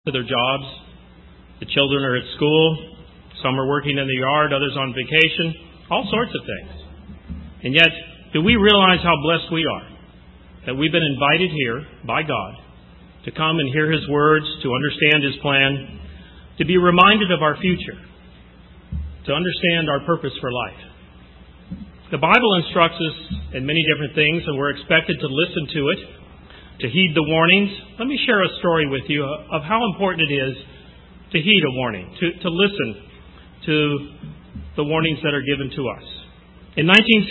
to their jobs. The children are at school. Some are working in the yard, others on vacation. All sorts of things. And yet, do we realize how blessed we are? That we've been invited here by God to come and hear His words, to understand His plan, to be reminded of our future, to understand our purpose for life. The Bible instructs us in many different things, and we're expected to listen to it, to heed the warnings. Let me share a story with you of how important it is to heed a warning, to listen to the warnings that are given to us. In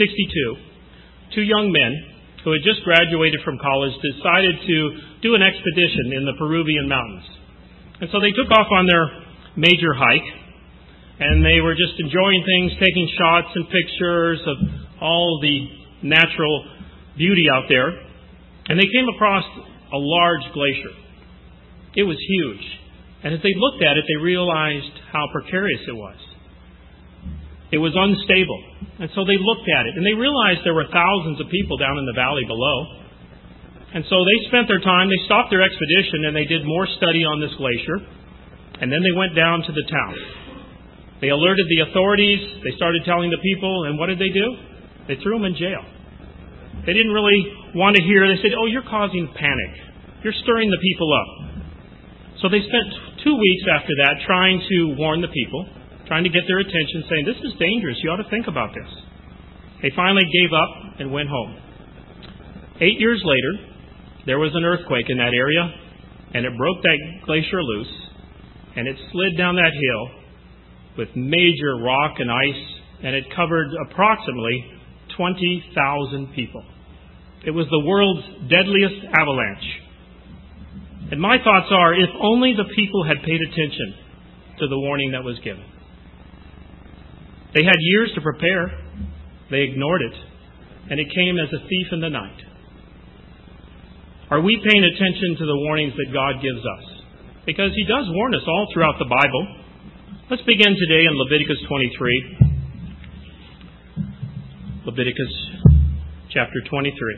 1962, two young men who had just graduated from college decided to do an expedition in the Peruvian mountains. And so they took off on their major hike, and they were just enjoying things, taking shots and pictures of all the natural beauty out there. And they came across a large glacier. It was huge. And as they looked at it, they realized how precarious it was. It was unstable. And so they looked at it, and they realized there were thousands of people down in the valley below. And so they spent their time, they stopped their expedition, and they did more study on this glacier. And then they went down to the town. They alerted the authorities, they started telling the people, and what did they do? They threw them in jail. They didn't really want to hear. They said, "Oh, you're causing panic. You're stirring the people up." So they spent 2 weeks after that trying to warn the people, trying to get their attention, saying, "This is dangerous. You ought to think about this." They finally gave up and went home. 8 years later, there was an earthquake in that area, and it broke that glacier loose, and it slid down that hill with major rock and ice, and it covered approximately 20,000 people. It was the world's deadliest avalanche. And my thoughts are, if only the people had paid attention to the warning that was given. They had years to prepare. They ignored it, and it came as a thief in the night. Are we paying attention to the warnings that God gives us? Because He does warn us all throughout the Bible. Let's begin today in Leviticus 23. Leviticus chapter 23.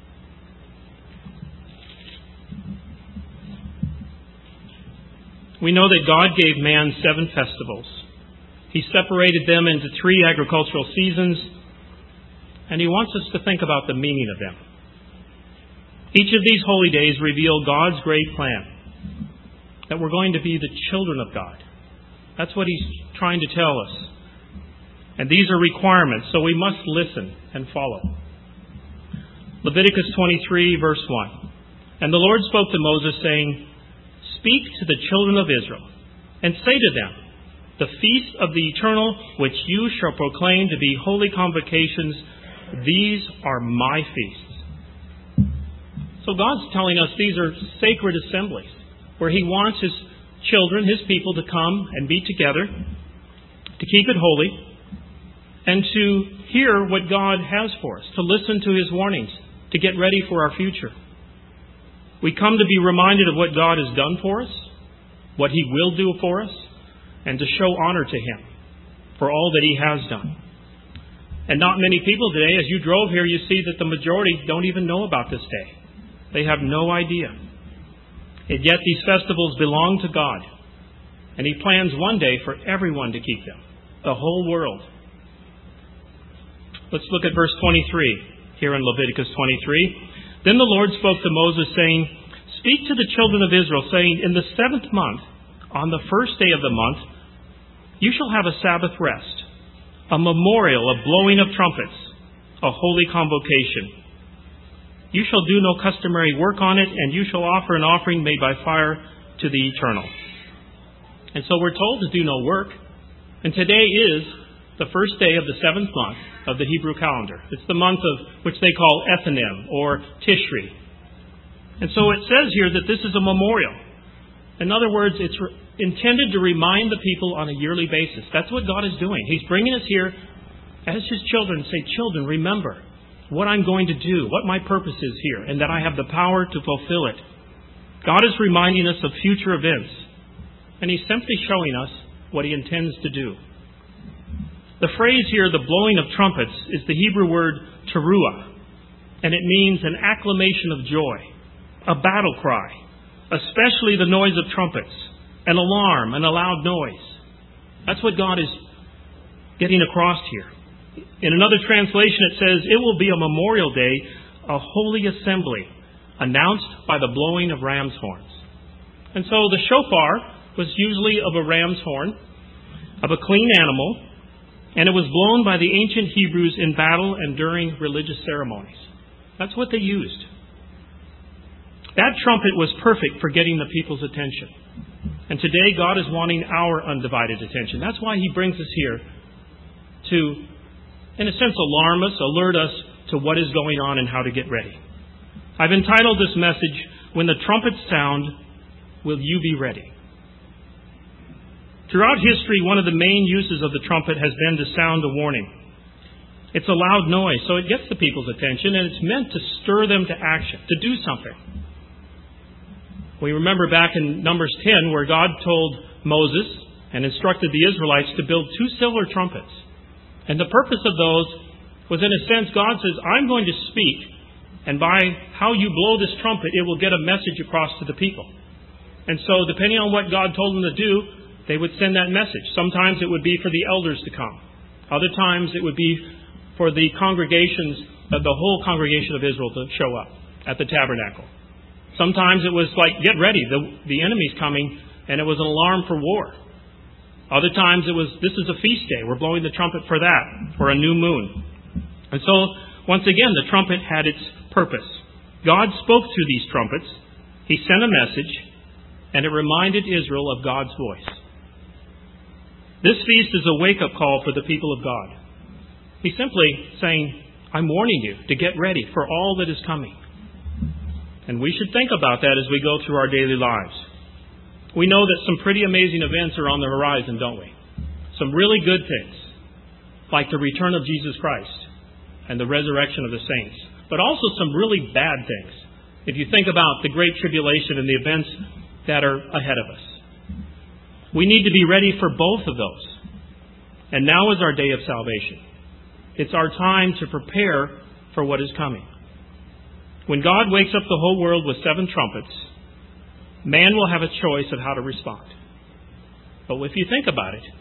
We know that God gave man 7 festivals. He separated them into 3 agricultural seasons, and He wants us to think about the meaning of them. Each of these holy days reveal God's great plan, that we're going to be the children of God. That's what He's trying to tell us. And these are requirements, so we must listen and follow. Leviticus 23, verse 1. And the Lord spoke to Moses, saying, "Speak to the children of Israel, and say to them, the feast of the eternal, which you shall proclaim to be holy convocations, these are my feasts." So God's telling us these are sacred assemblies, where He wants His children, His people, to come and be together, to keep it holy, and to hear what God has for us, to listen to His warnings, to get ready for our future. We come to be reminded of what God has done for us, what He will do for us, and to show honor to Him for all that He has done. And not many people today, as you drove here, you see that the majority don't even know about this day. They have no idea. And yet these festivals belong to God. And He plans one day for everyone to keep them, the whole world. Let's look at verse 23 here in Leviticus 23. Then the Lord spoke to Moses, saying, "Speak to the children of Israel, saying, in the 7th month, on the first day of the month, you shall have a Sabbath rest, a memorial of blowing of trumpets, a holy convocation. You shall do no customary work on it, and you shall offer an offering made by fire to the Eternal." And so we're told to do no work. And today is the first day of the 7th month of the Hebrew calendar. It's the month of which they call Ethanim or Tishri. And so it says here that this is a memorial. In other words, it's intended to remind the people on a yearly basis. That's what God is doing. He's bringing us here as His children and say, "Children, remember what I'm going to do, what my purpose is here, and that I have the power to fulfill it." God is reminding us of future events, and He's simply showing us what He intends to do. The phrase here, the blowing of trumpets, is the Hebrew word teruah, and it means an acclamation of joy, a battle cry, especially the noise of trumpets. an alarm, and a loud noise. That's what God is getting across here. In another translation it says, it will be a memorial day, a holy assembly, announced by the blowing of ram's horns. And so the shofar was usually of a ram's horn, of a clean animal, and it was blown by the ancient Hebrews in battle and during religious ceremonies. That's what they used. That trumpet was perfect for getting the people's attention. And today God is wanting our undivided attention. That's why He brings us here to, in a sense, alarm us, alert us to what is going on and how to get ready. I've entitled this message, When the Trumpets Sound, Will You Be Ready? Throughout history, one of the main uses of the trumpet has been to sound a warning. It's a loud noise, so it gets the people's attention, and it's meant to stir them to action, to do something. We remember back in Numbers 10 where God told Moses and instructed the Israelites to build 2 silver trumpets. And the purpose of those was, in a sense, God says, I'm going to speak, and by how you blow this trumpet, it will get a message across to the people. And so, depending on what God told them to do, they would send that message. Sometimes it would be for the elders to come. Other times it would be for the congregations, the whole congregation of Israel to show up at the tabernacle. Sometimes it was like, get ready, the enemy's coming, and it was an alarm for war. Other times it was, this is a feast day, we're blowing the trumpet for that, for a new moon. And so, once again, the trumpet had its purpose. God spoke through these trumpets. He sent a message, and it reminded Israel of God's voice. This feast is a wake-up call for the people of God. He's simply saying, I'm warning you to get ready for all that is coming. And we should think about that as we go through our daily lives. We know that some pretty amazing events are on the horizon, don't we? Some really good things, like the return of Jesus Christ and the resurrection of the saints. But also some really bad things, if you think about the Great Tribulation and the events that are ahead of us. We need to be ready for both of those. And now is our day of salvation. It's our time to prepare for what is coming. When God wakes up the whole world with 7 trumpets, man will have a choice of how to respond. But if you think about it,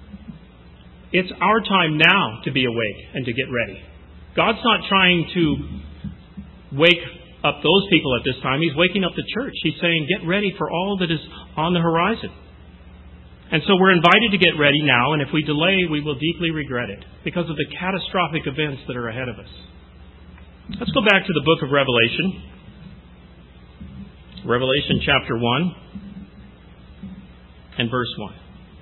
it's our time now to be awake and to get ready. God's not trying to wake up those people at this time. He's waking up the church. He's saying, get ready for all that is on the horizon. And so we're invited to get ready now, and if we delay, we will deeply regret it because of the catastrophic events that are ahead of us. Let's go back to the book of Revelation. Revelation chapter 1 and verse 1.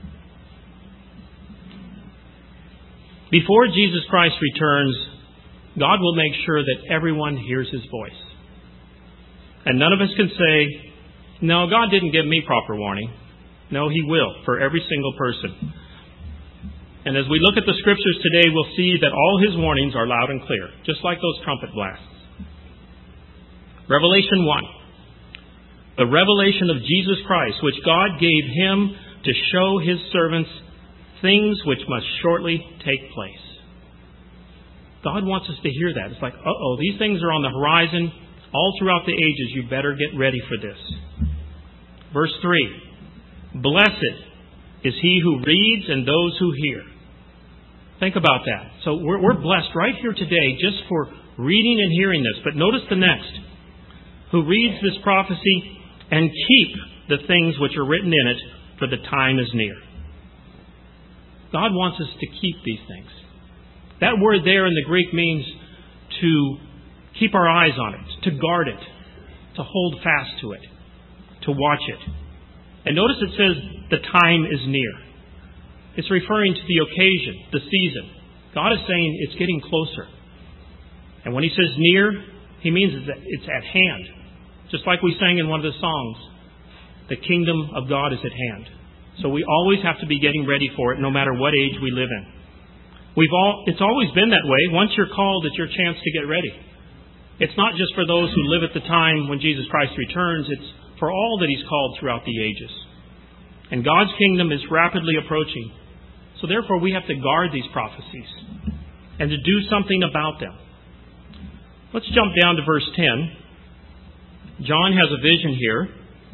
Before Jesus Christ returns, God will make sure that everyone hears His voice. And none of us can say, no, God didn't give me proper warning. No, He will, for every single person. And as we look at the Scriptures today, we'll see that all His warnings are loud and clear, just like those trumpet blasts. Revelation 1. The revelation of Jesus Christ, which God gave Him to show His servants things which must shortly take place. God wants us to hear that. It's like, these things are on the horizon. All throughout the ages, you better get ready for this. Verse 3. Blessed is he who reads and those who hear. Think about that. So we're blessed right here today just for reading and hearing this. But notice the next. Who reads this prophecy and keep the things which are written in it, for the time is near. God wants us to keep these things. That word there in the Greek means to keep our eyes on it, to guard it, to hold fast to it, to watch it. And notice it says, the time is near. It's referring to the occasion, the season. God is saying it's getting closer. And when He says near, He means that it's at hand. Just like we sang in one of the songs, the kingdom of God is at hand. So we always have to be getting ready for it, no matter what age we live in. It's always been that way. Once you're called, it's your chance to get ready. It's not just for those who live at the time when Jesus Christ returns. It's for all that He's called throughout the ages. And God's kingdom is rapidly approaching. So therefore we have to guard these prophecies and to do something about them. Let's jump down to verse 10. John has a vision here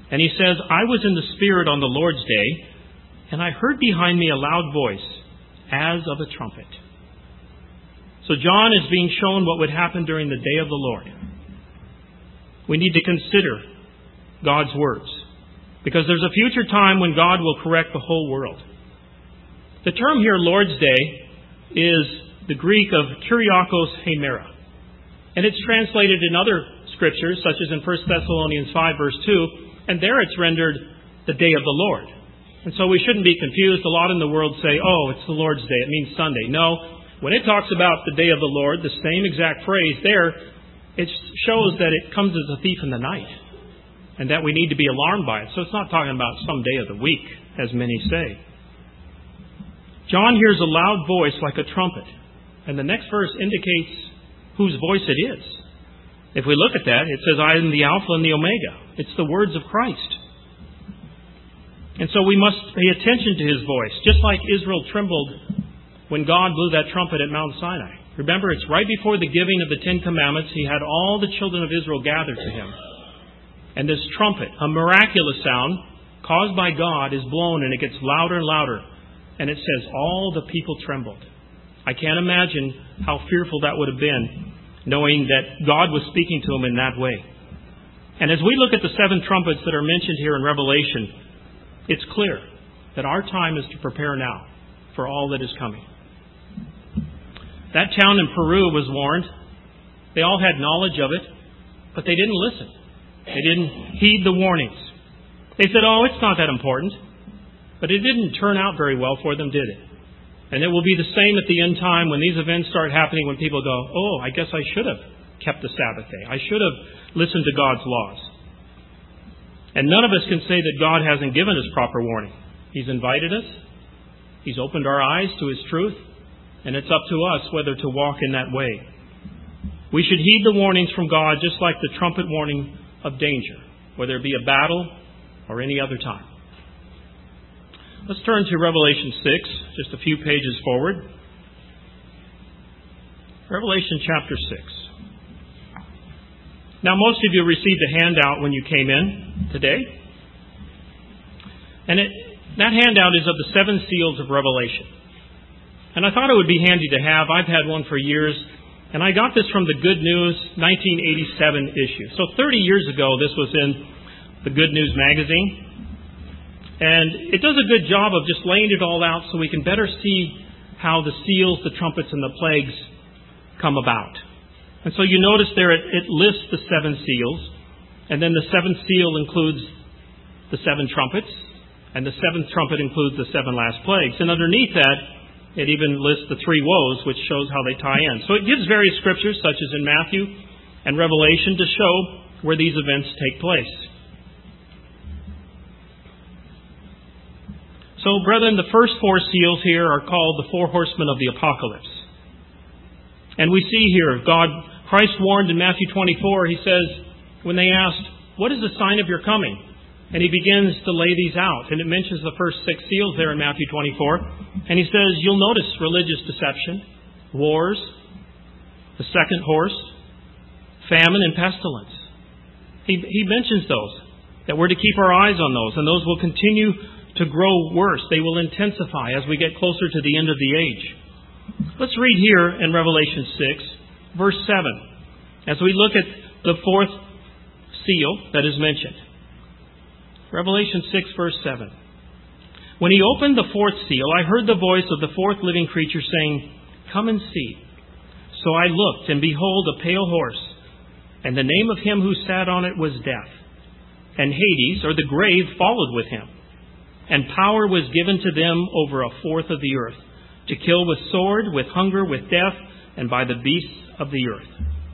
And he says, I was in the Spirit on the Lord's day, and I heard behind me a loud voice, as of a trumpet. So John is being shown what would happen during the day of the Lord. We need to consider God's words, because there's a future time when God will correct the whole world. The term here, Lord's Day, is the Greek of Kyriakos Hemera. And it's translated in other scriptures, such as in 1 Thessalonians 5, verse 2, and there it's rendered the day of the Lord. And so we shouldn't be confused. A lot in the world say, oh, it's the Lord's Day, it means Sunday. No, when it talks about the day of the Lord, the same exact phrase there, it shows that it comes as a thief in the night, and that we need to be alarmed by it. So it's not talking about some day of the week, as many say. John hears a loud voice like a trumpet, and the next verse indicates whose voice it is. If we look at that, it says, I am the Alpha and the Omega. It's the words of Christ. And so we must pay attention to His voice, just like Israel trembled when God blew that trumpet at Mount Sinai. Remember, it's right before the giving of the Ten Commandments. He had all the children of Israel gathered to Him. And this trumpet, a miraculous sound caused by God, is blown, and it gets louder and louder. And it says, all the people trembled. I can't imagine how fearful that would have been, knowing that God was speaking to them in that way. And as we look at the 7 trumpets that are mentioned here in Revelation, it's clear that our time is to prepare now for all that is coming. That town in Peru was warned. They all had knowledge of it, but they didn't listen. They didn't heed the warnings. They said, oh, it's not that important. But it didn't turn out very well for them, did it? And it will be the same at the end time when these events start happening, when people go, oh, I guess I should have kept the Sabbath day. I should have listened to God's laws. And none of us can say that God hasn't given us proper warning. He's invited us. He's opened our eyes to His truth. And it's up to us whether to walk in that way. We should heed the warnings from God, just like the trumpet warning of danger, whether it be a battle or any other time. Let's turn to Revelation 6, just a few pages forward. Revelation chapter 6. Now, most of you received a handout when you came in today. And that handout is of the 7 seals of Revelation. And I thought it would be handy to have. I've had one for years. And I got this from the Good News 1987 issue. So 30 years ago, this was in the Good News magazine. And it does a good job of just laying it all out so we can better see how the seals, the trumpets, and the plagues come about. And so you notice there it lists the 7 seals, and then the 7th seal includes the 7 trumpets, and the 7th trumpet includes the 7 last plagues. And underneath that, it even lists the 3 woes, which shows how they tie in. So it gives various scriptures, such as in Matthew and Revelation, to show where these events take place. So, brethren, the first 4 seals here are called the 4 horsemen of the apocalypse. And we see here, Christ warned in Matthew 24, He says, when they asked, what is the sign of your coming? And He begins to lay these out. And it mentions the first 6 seals there in Matthew 24. And He says, you'll notice religious deception, wars, the second horse, famine, and pestilence. He mentions those, that we're to keep our eyes on those. And those will continue to grow worse. They will intensify as we get closer to the end of the age. Let's read here in Revelation 6, verse 7, as we look at the 4th seal that is mentioned. Revelation 6, verse 7. When He opened the 4th seal, I heard the voice of the 4th living creature saying, come and see. So I looked, and behold, a pale horse, and the name of him who sat on it was Death. And Hades, or the grave, followed with him. And power was given to them over 1/4 of the earth, to kill with sword, with hunger, with death, and by the beasts of the earth.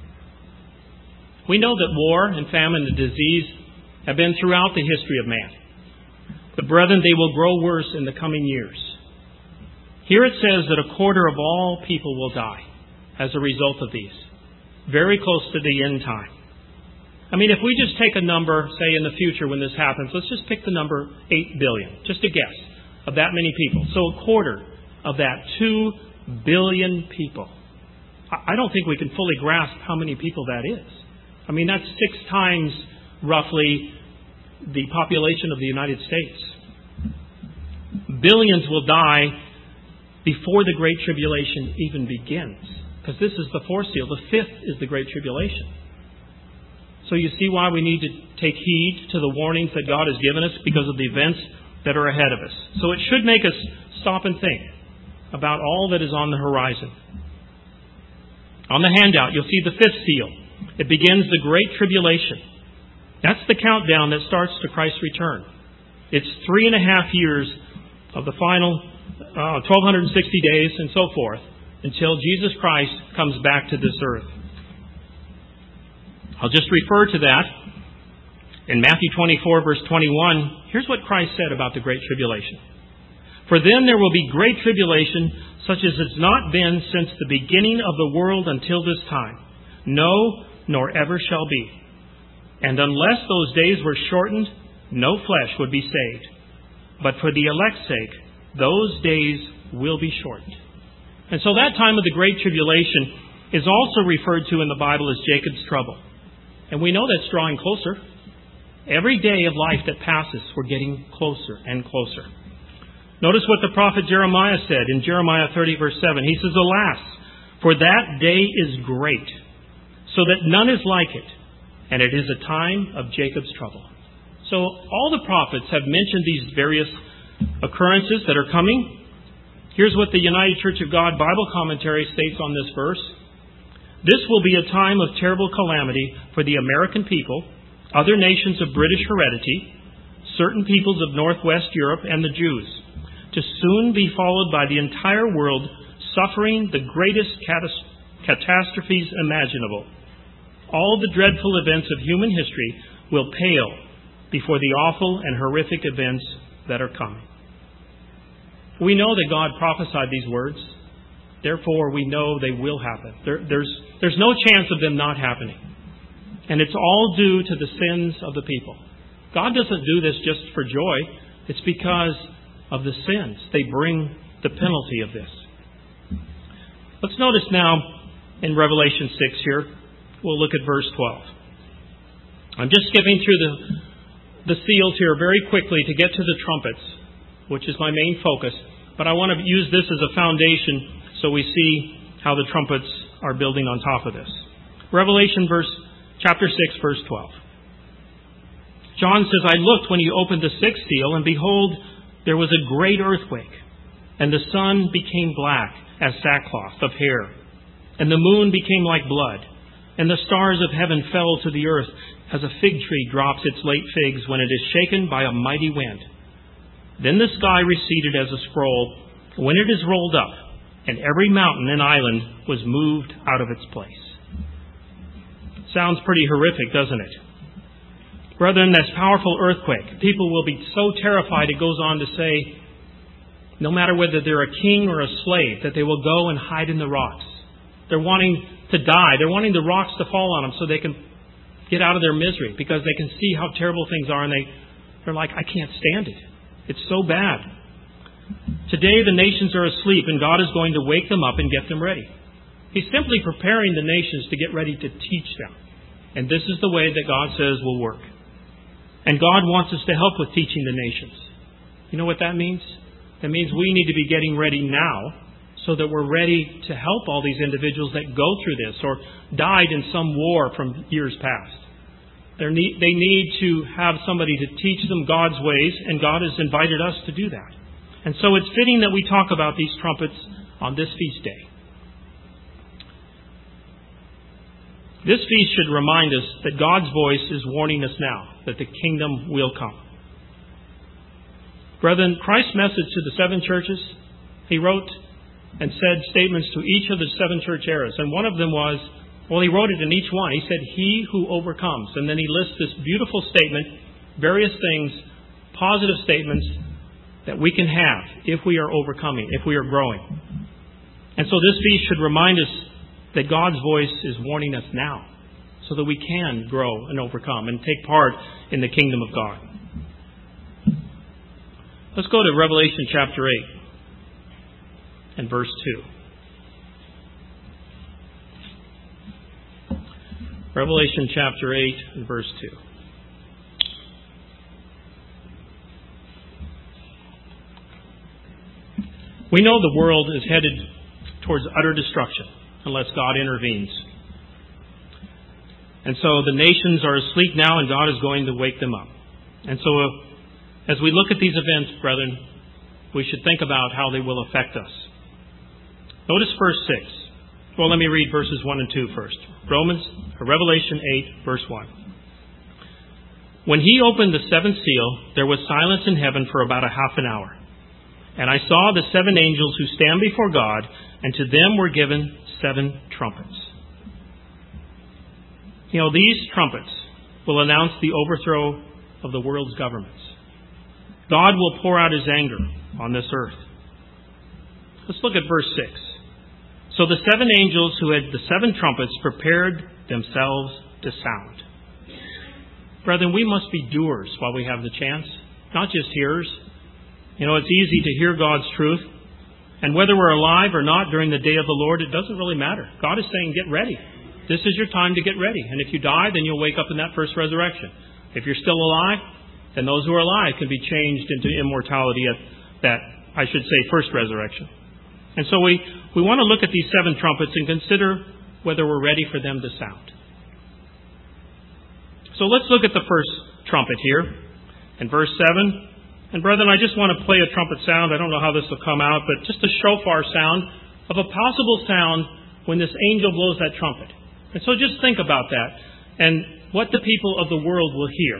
We know that war and famine and disease have been throughout the history of man. But brethren, they will grow worse in the coming years. Here it says that 1/4 of all people will die as a result of these. Very close to the end time. I mean, if we just take a number, say in the future when this happens, let's just pick the number 8 billion, just a guess, of that many people. So 1/4 of that, 2 billion people. I don't think we can fully grasp how many people that is. I mean, that's 6 times, roughly, the population of the United States. Billions will die before the Great Tribulation even begins. Because this is the fourth seal. The fifth is the Great Tribulation. So you see why we need to take heed to the warnings that God has given us because of the events that are ahead of us. So it should make us stop and think about all that is on the horizon. On the handout, you'll see the fifth seal. It begins the Great Tribulation. That's the countdown that starts to Christ's return. It's 3.5 years of the final 1,260 days and so forth until Jesus Christ comes back to this earth. I'll just refer to that. In Matthew 24, verse 21, here's what Christ said about the Great Tribulation. For then there will be great tribulation, such as has not been since the beginning of the world until this time. No, nor ever shall be. And unless those days were shortened, no flesh would be saved. But for the elect's sake, those days will be shortened. And so that time of the Great Tribulation is also referred to in the Bible as Jacob's trouble. And we know that's drawing closer. Every day of life that passes, we're getting closer and closer. Notice what the prophet Jeremiah said in Jeremiah 30, verse 7. He says, Alas, for that day is great, so that none is like it, and it is a time of Jacob's trouble. So all the prophets have mentioned these various occurrences that are coming. Here's what the United Church of God Bible Commentary states on this verse. This will be a time of terrible calamity for the American people, other nations of British heredity, certain peoples of Northwest Europe, and the Jews, to soon be followed by the entire world suffering the greatest catastrophes imaginable. All the dreadful events of human history will pale before the awful and horrific events that are coming. We know that God prophesied these words. Therefore, we know they will happen. There's no chance of them not happening. And it's all due to the sins of the people. God doesn't do this just for joy. It's because of the sins. They bring the penalty of this. Let's notice now in Revelation 6 here, we'll look at verse 12. I'm just skipping through the seals here very quickly to get to the trumpets, which is my main focus. But I want to use this as a foundation so we see how the trumpets are building on top of this. Revelation chapter 6, verse 12. John says, I looked when he opened the sixth seal, and behold, there was a great earthquake, and the sun became black as sackcloth of hair, and the moon became like blood, and the stars of heaven fell to the earth, as a fig tree drops its late figs when it is shaken by a mighty wind. Then the sky receded as a scroll when it is rolled up, and every mountain and island was moved out of its place. Sounds pretty horrific, doesn't it? Brethren, this powerful earthquake, people will be so terrified, it goes on to say, no matter whether they're a king or a slave, that they will go and hide in the rocks. They're wanting to die. They're wanting the rocks to fall on them so they can get out of their misery because they can see how terrible things are, and they're like, I can't stand it. It's so bad. Today the nations are asleep, and God is going to wake them up and get them ready. He's simply preparing the nations to get ready to teach them. And this is the way that God says will work. And God wants us to help with teaching the nations. You know what that means? That means we need to be getting ready now so that we're ready to help all these individuals that go through this or died in some war from years past. They need to have somebody to teach them God's ways, and God has invited us to do that. And so it's fitting that we talk about these trumpets on this feast day. This feast should remind us that God's voice is warning us now that the kingdom will come. Brethren, Christ's message to the seven churches, He wrote and said statements to each of the seven church eras. And one of them was, He wrote it in each one. He said, He who overcomes. And then He lists this beautiful statement, various things, positive statements that we can have if we are overcoming, if we are growing. And so this feast should remind us that God's voice is warning us now so that we can grow and overcome and take part in the kingdom of God. Let's go to Revelation chapter 8 and verse 2. Revelation chapter 8 and verse 2. We know the world is headed towards utter destruction unless God intervenes. And so the nations are asleep now, and God is going to wake them up. And so as we look at these events, brethren, we should think about how they will affect us. Notice verse 6. Well, let me read verses 1 and 2 first. Revelation 8, verse 1. When he opened the seventh seal, there was silence in heaven for about a half an hour. And I saw the seven angels who stand before God, and to them were given 7 trumpets. These trumpets will announce the overthrow of the world's governments. God will pour out His anger on this earth. Let's look at verse 6. So the 7 angels who had the 7 trumpets prepared themselves to sound. Brethren, we must be doers while we have the chance, not just hearers. It's easy to hear God's truth, and whether we're alive or not during the day of the Lord, it doesn't really matter. God is saying, get ready. This is your time to get ready. And if you die, then you'll wake up in that first resurrection. If you're still alive, then those who are alive can be changed into immortality at that, first resurrection. And so we want to look at these 7 trumpets and consider whether we're ready for them to sound. So let's look at the first trumpet here in verse 7. And brethren, I just want to play a trumpet sound. I don't know how this will come out, but just a shofar sound of a possible sound when this angel blows that trumpet. And so just think about that and what the people of the world will hear.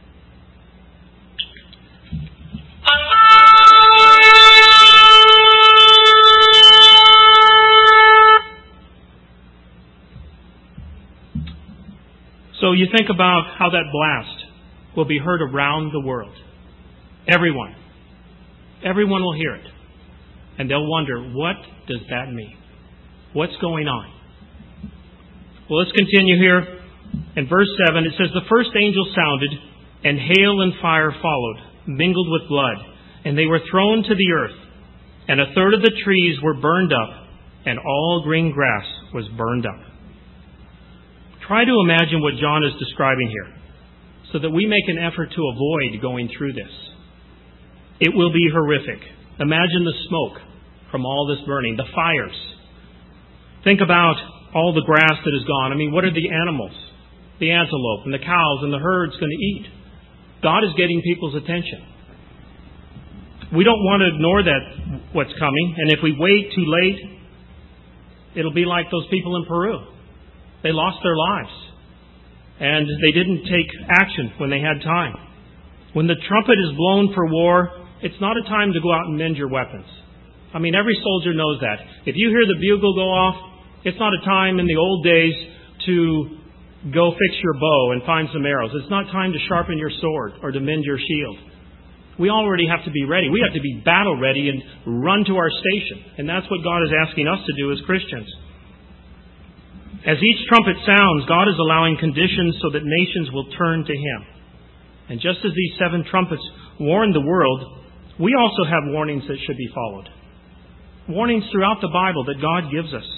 So you think about how that blast will be heard around the world. Everyone will hear it. And they'll wonder, what does that mean? What's going on? Well, let's continue here. In verse 7, it says, the first angel sounded, and hail and fire followed, mingled with blood, and they were thrown to the earth. And a third of the trees were burned up, and all green grass was burned up. Try to imagine what John is describing here, so that we make an effort to avoid going through this. It will be horrific. Imagine the smoke from all this burning, the fires. Think about all the grass that is gone. What are the animals, the antelope and the cows and the herds going to eat? God is getting people's attention. We don't want to ignore what's coming, and if we wait too late, it'll be like those people in Peru. They lost their lives, and they didn't take action when they had time. When the trumpet is blown for war, it's not a time to go out and mend your weapons. Every soldier knows that. If you hear the bugle go off, it's not a time in the old days to go fix your bow and find some arrows. It's not time to sharpen your sword or to mend your shield. We already have to be ready. We have to be battle ready and run to our station. And that's what God is asking us to do as Christians. As each trumpet sounds, God is allowing conditions so that nations will turn to Him. And just as these 7 trumpets warned the world, we also have warnings that should be followed. Warnings throughout the Bible that God gives us.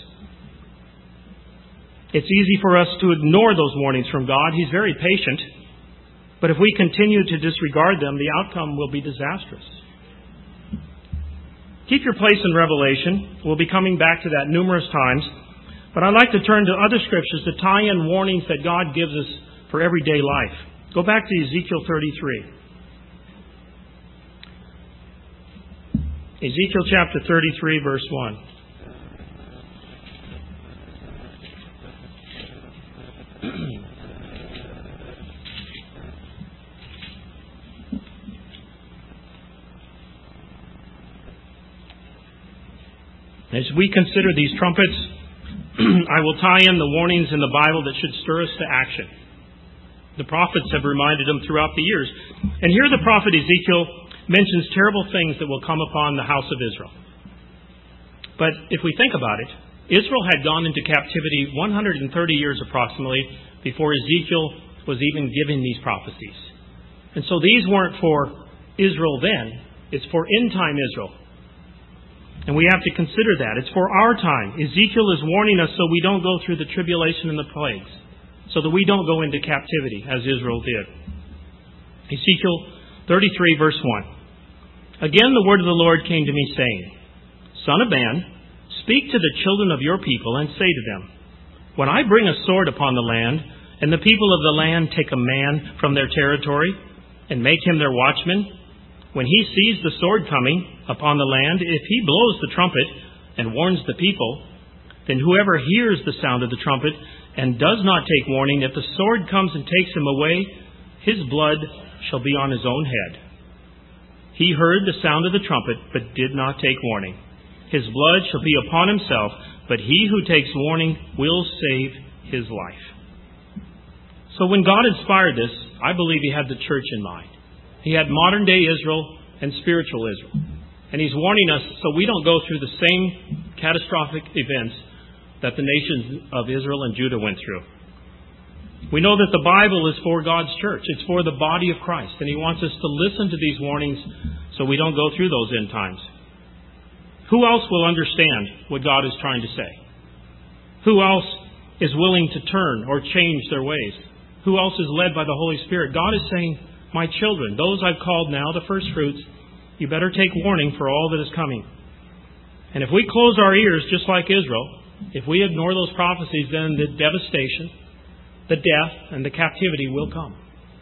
It's easy for us to ignore those warnings from God. He's very patient. But if we continue to disregard them, the outcome will be disastrous. Keep your place in Revelation. We'll be coming back to that numerous times. But I'd like to turn to other scriptures to tie in warnings that God gives us for everyday life. Go back to Ezekiel 33. Ezekiel chapter 33, verse 1. As we consider these trumpets, I will tie in the warnings in the Bible that should stir us to action. The prophets have reminded them throughout the years. And here the prophet Ezekiel mentions terrible things that will come upon the house of Israel. But if we think about it, Israel had gone into captivity 130 years approximately before Ezekiel was even given these prophecies. And so these weren't for Israel then. It's for end-time Israel. And we have to consider that. It's for our time. Ezekiel is warning us so we don't go through the tribulation and the plagues, so that we don't go into captivity as Israel did. Ezekiel 33, verse 1. Again the word of the Lord came to me, saying, Son of man, speak to the children of your people and say to them, when I bring a sword upon the land, and the people of the land take a man from their territory and make him their watchman, when he sees the sword coming upon the land, if he blows the trumpet and warns the people, then whoever hears the sound of the trumpet and does not take warning, if the sword comes and takes him away, his blood shall be on his own head. He heard the sound of the trumpet, but did not take warning. His blood shall be upon himself, but he who takes warning will save his life. So when God inspired this, I believe He had the church in mind. He had modern day Israel and spiritual Israel. And He's warning us so we don't go through the same catastrophic events that the nations of Israel and Judah went through. We know that the Bible is for God's church. It's for the body of Christ. And He wants us to listen to these warnings so we don't go through those end times. Who else will understand what God is trying to say? Who else is willing to turn or change their ways? Who else is led by the Holy Spirit? God is saying, my children, those I've called now, the first fruits, you better take warning for all that is coming. And if we close our ears just like Israel, if we ignore those prophecies, then the devastation, the death, and the captivity will come.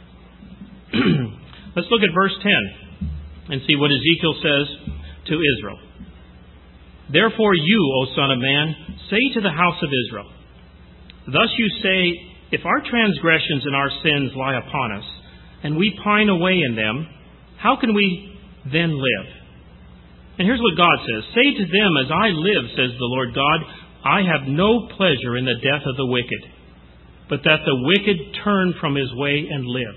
Let's look at verse 10 and see what Ezekiel says to Israel. Therefore you, O Son of Man, say to the house of Israel, thus you say, if our transgressions and our sins lie upon us, and we pine away in them, how can we then live? And here's what God says. Say to them, as I live, says the Lord God, I have no pleasure in the death of the wicked, but that the wicked turn from his way and live.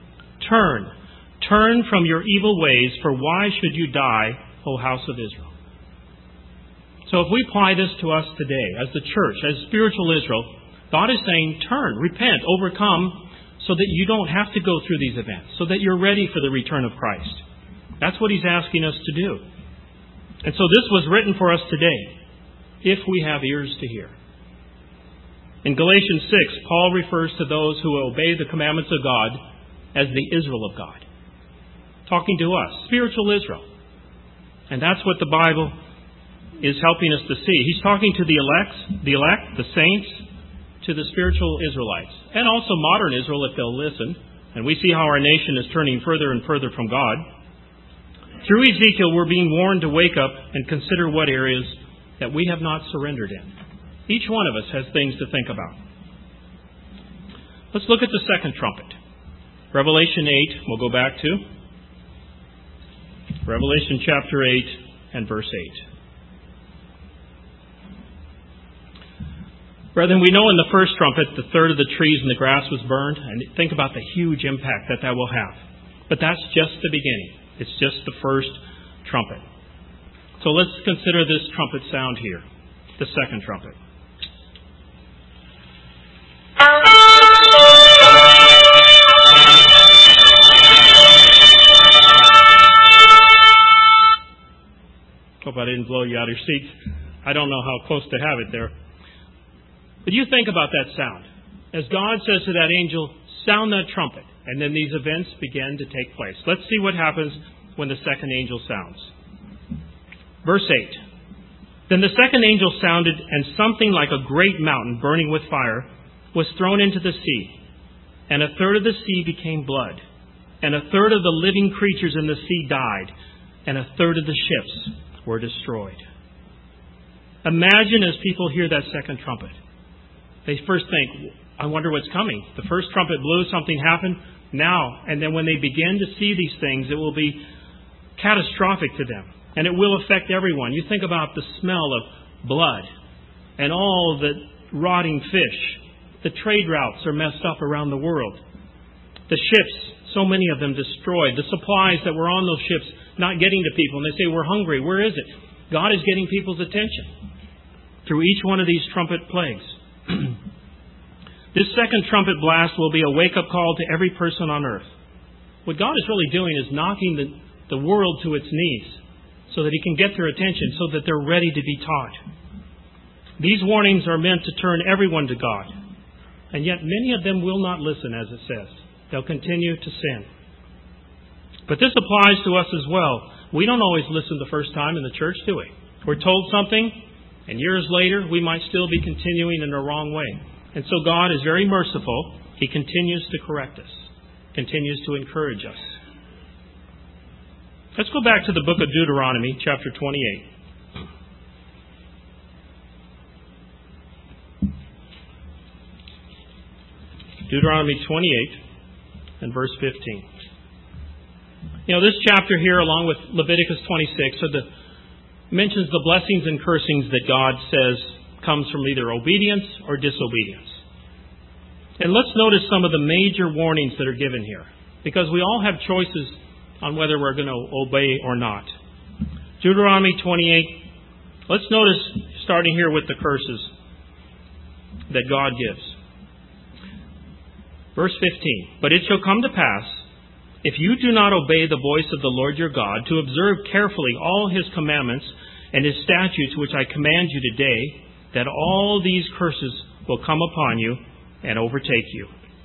Turn from your evil ways, for why should you die, O house of Israel? So if we apply this to us today, as the church, as spiritual Israel, God is saying, turn, repent, overcome, so that you don't have to go through these events, so that you're ready for the return of Christ. That's what He's asking us to do. And so this was written for us today, if we have ears to hear. In Galatians 6, Paul refers to those who obey the commandments of God as the Israel of God. Talking to us, spiritual Israel. And that's what the Bible is helping us to see. He's talking to the elect, the saints, to the spiritual Israelites, and also modern Israel if they'll listen. And we see how our nation is turning further and further from God. Through Ezekiel, we're being warned to wake up and consider what areas that we have not surrendered in. Each one of us has things to think about. Let's look at the second trumpet. Revelation 8, we'll go back to. Revelation chapter 8 and verse 8. Brethren, we know in the first trumpet, the third of the trees and the grass was burned, and think about the huge impact that will have. But that's just the beginning. It's just the first trumpet. So let's consider this trumpet sound here, the second trumpet. Hope I didn't blow you out of your seats. I don't know how close to have it there. But you think about that sound. As God says to that angel, sound that trumpet. And then these events begin to take place. Let's see what happens when the second angel sounds. Verse 8. Then the second angel sounded, and something like a great mountain burning with fire was thrown into the sea. And a third of the sea became blood. And a third of the living creatures in the sea died. And a third of the ships were destroyed. Imagine as people hear that second trumpet. They first think, I wonder what's coming. The first trumpet blew, something happened. Now, and then when they begin to see these things, it will be catastrophic to them. And it will affect everyone. You think about the smell of blood and all the rotting fish. The trade routes are messed up around the world. The ships, so many of them destroyed. The supplies that were on those ships not getting to people. And they say, we're hungry. Where is it? God is getting people's attention through each one of these trumpet plagues. This second trumpet blast will be a wake-up call to every person on earth. What God is really doing is knocking the world to its knees so that He can get their attention, so that they're ready to be taught. These warnings are meant to turn everyone to God. And yet many of them will not listen, as it says. They'll continue to sin. But this applies to us as well. We don't always listen the first time in the church, do we? We're told something, and years later we might still be continuing in the wrong way. And so God is very merciful. He continues to correct us, continues to encourage us. Let's go back to the book of Deuteronomy, chapter 28. Deuteronomy 28 and verse 15. This chapter here, along with Leviticus 26, mentions the blessings and cursings that God says comes from either obedience or disobedience. And let's notice some of the major warnings that are given here, because we all have choices on whether we're going to obey or not. Deuteronomy 28, let's notice, starting here with the curses that God gives. Verse 15, "But it shall come to pass, if you do not obey the voice of the Lord your God, to observe carefully all His commandments and His statutes which I command you today, that all these curses will come upon you and overtake you.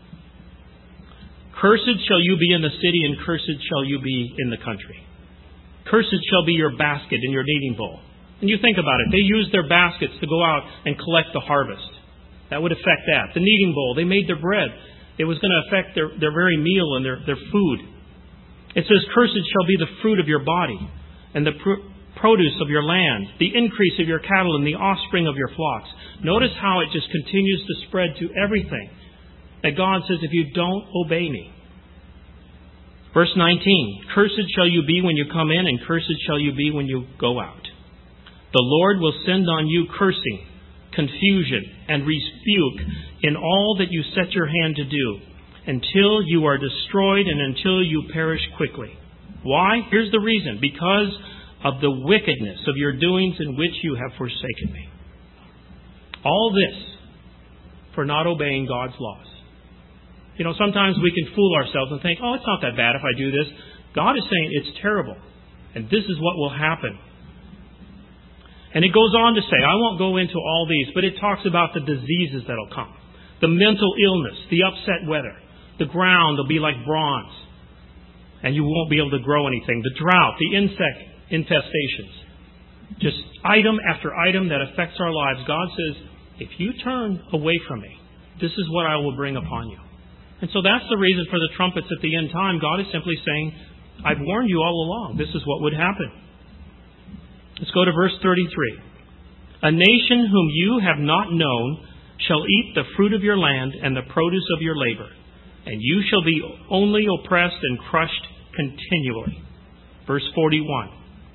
Cursed shall you be in the city, and cursed shall you be in the country. Cursed shall be your basket and your kneading bowl." And you think about it. They used their baskets to go out and collect the harvest. That would affect that. The kneading bowl, they made their bread. It was going to affect their very meal and their food. It says, "Cursed shall be the fruit of your body, and the produce of your land, the increase of your cattle, and the offspring of your flocks." Notice how it just continues to spread to everything. That God says, if you don't obey me. Verse 19, "Cursed shall you be when you come in, and cursed shall you be when you go out. The Lord will send on you cursing, confusion, and rebuke in all that you set your hand to do, until you are destroyed and until you perish quickly." Why? Here's the reason. "Because of the wickedness of your doings in which you have forsaken me." All this for not obeying God's laws. Sometimes we can fool ourselves and think, it's not that bad if I do this. God is saying it's terrible, and this is what will happen. And it goes on to say, I won't go into all these, but it talks about the diseases that will come. The mental illness, the upset weather. The ground will be like bronze, and you won't be able to grow anything. The drought, the insect infestations. Just item after item that affects our lives. God says, if you turn away from me, this is what I will bring upon you. And so that's the reason for the trumpets at the end time. God is simply saying, I've warned you all along. This is what would happen. Let's go to verse 33. "A nation whom you have not known shall eat the fruit of your land and the produce of your labor, and you shall be only oppressed and crushed continually." Verse 41.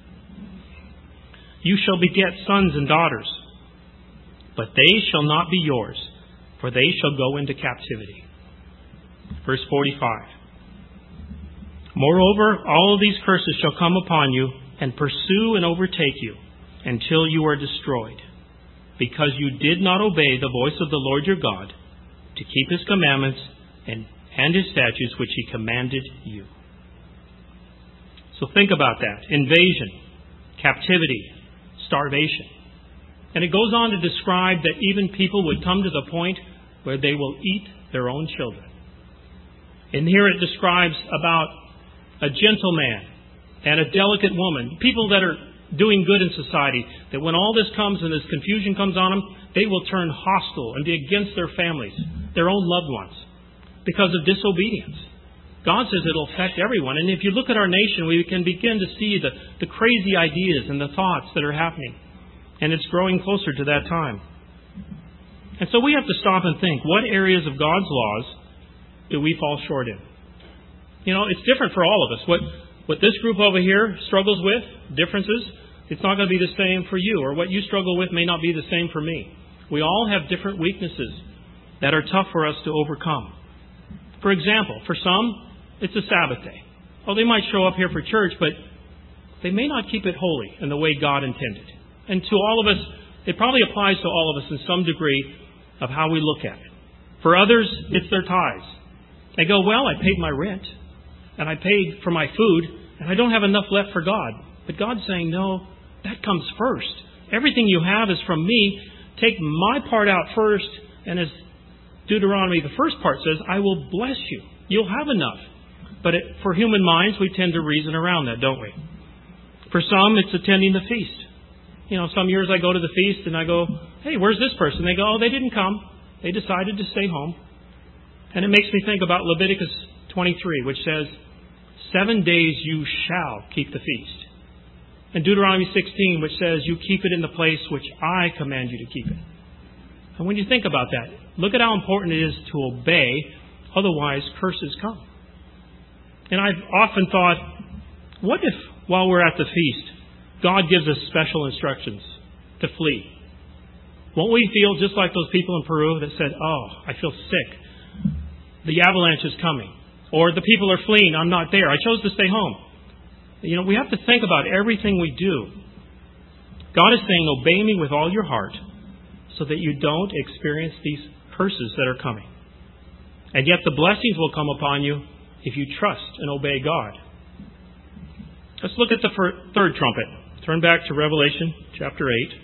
"You shall beget sons and daughters, but they shall not be yours, for they shall go into captivity." Verse 45. "Moreover, all of these curses shall come upon you and pursue and overtake you until you are destroyed, because you did not obey the voice of the Lord your God to keep His commandments and His statutes which He commanded you." So think about that. Invasion, captivity, starvation. And it goes on to describe that even people would come to the point where they will eat their own children. And here it describes about a gentleman and a delicate woman, people that are doing good in society, that when all this comes and this confusion comes on them, they will turn hostile and be against their families, their own loved ones, because of disobedience. God says it'll affect everyone. And if you look at our nation, we can begin to see the crazy ideas and the thoughts that are happening. And it's growing closer to that time. And so we have to stop and think, what areas of God's laws do we fall short in? It's different for all of us. What this group over here struggles with, differences, it's not going to be the same for you. Or what you struggle with may not be the same for me. We all have different weaknesses that are tough for us to overcome. For example, for some, it's a Sabbath day. They might show up here for church, but they may not keep it holy in the way God intended. And to all of us, it probably applies to all of us in some degree of how we look at it. For others, it's their tithes. They go, I paid my rent, and I paid for my food, and I don't have enough left for God. But God's saying, no, that comes first. Everything you have is from me. Take my part out first, and as Deuteronomy, the first part says, I will bless you. You'll have enough. But for human minds, we tend to reason around that, don't we? For some, it's attending the feast. Some years I go to the feast and I go, hey, where's this person? They go, oh, they didn't come. They decided to stay home. And it makes me think about Leviticus 23, which says, 7 days you shall keep the feast. And Deuteronomy 16, which says, you keep it in the place which I command you to keep it. And when you think about that, look at how important it is to obey, otherwise curses come. And I've often thought, what if, while we're at the feast, God gives us special instructions to flee? Won't we feel just like those people in Peru that said, oh, I feel sick. The avalanche is coming. Or the people are fleeing. I'm not there. I chose to stay home. We have to think about everything we do. God is saying, obey me with all your heart so that you don't experience these curses that are coming. And yet the blessings will come upon you if you trust and obey God. Let's look at the third trumpet. Turn back to Revelation chapter 8.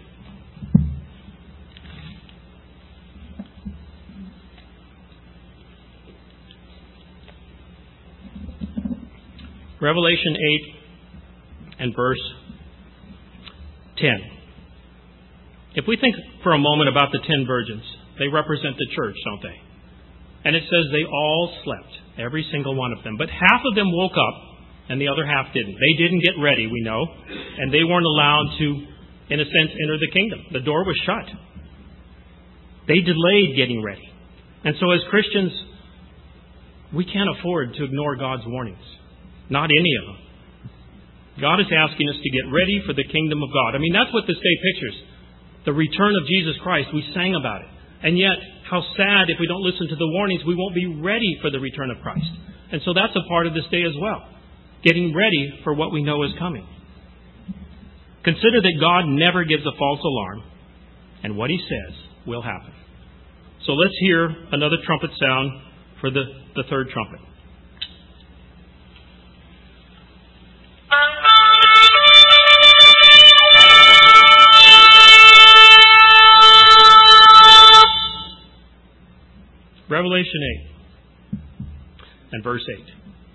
Revelation 8 and verse 10. If we think for a moment about the 10 virgins, they represent the church, don't they? And it says they all slept, every single one of them. But half of them woke up and the other half didn't. They didn't get ready, we know, and they weren't allowed to, in a sense, enter the kingdom. The door was shut. They delayed getting ready. And so as Christians, we can't afford to ignore God's warnings. Not any of them. God is asking us to get ready for the kingdom of God. I mean, that's what this day pictures. The return of Jesus Christ. We sang about it. And yet, how sad if we don't listen to the warnings, we won't be ready for the return of Christ. And so that's a part of this day as well. Getting ready for what we know is coming. Consider that God never gives a false alarm, and what He says will happen. So let's hear another trumpet sound for the third trumpet. Revelation 8 and verse 8.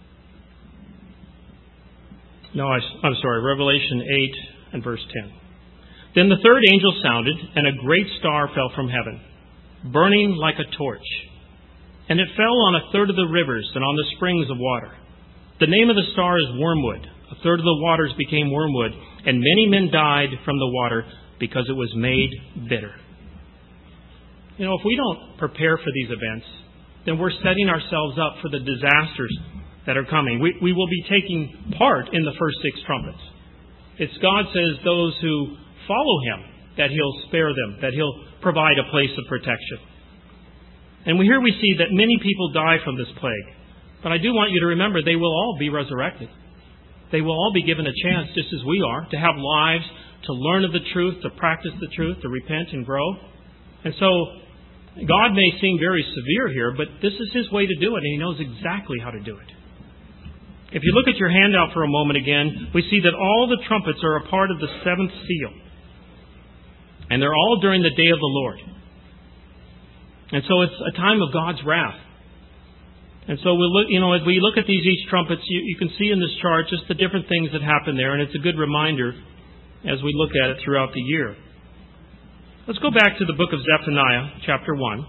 I'm sorry, Revelation 8 and verse 10. Then the third angel sounded, and a great star fell from heaven, burning like a torch. And it fell on a third of the rivers and on the springs of water. The name of the star is Wormwood. A third of the waters became wormwood, and many men died from the water because it was made bitter. If we don't prepare for these events, then we're setting ourselves up for the disasters that are coming. We will be taking part in the first 6 trumpets. It's God says those who follow Him, that He'll spare them, that He'll provide a place of protection. And here we see that many people die from this plague. But I do want you to remember they will all be resurrected. They will all be given a chance, just as we are, to have lives, to learn of the truth, to practice the truth, to repent and grow. And so God may seem very severe here, but this is His way to do it, and He knows exactly how to do it. If you look at your handout for a moment again, we see that all the trumpets are a part of the 7th seal. And they're all during the day of the Lord. And so it's a time of God's wrath. And so as we look at each trumpets, you can see in this chart just the different things that happen there, and it's a good reminder as we look at it throughout the year. Let's go back to the book of Zephaniah, chapter 1.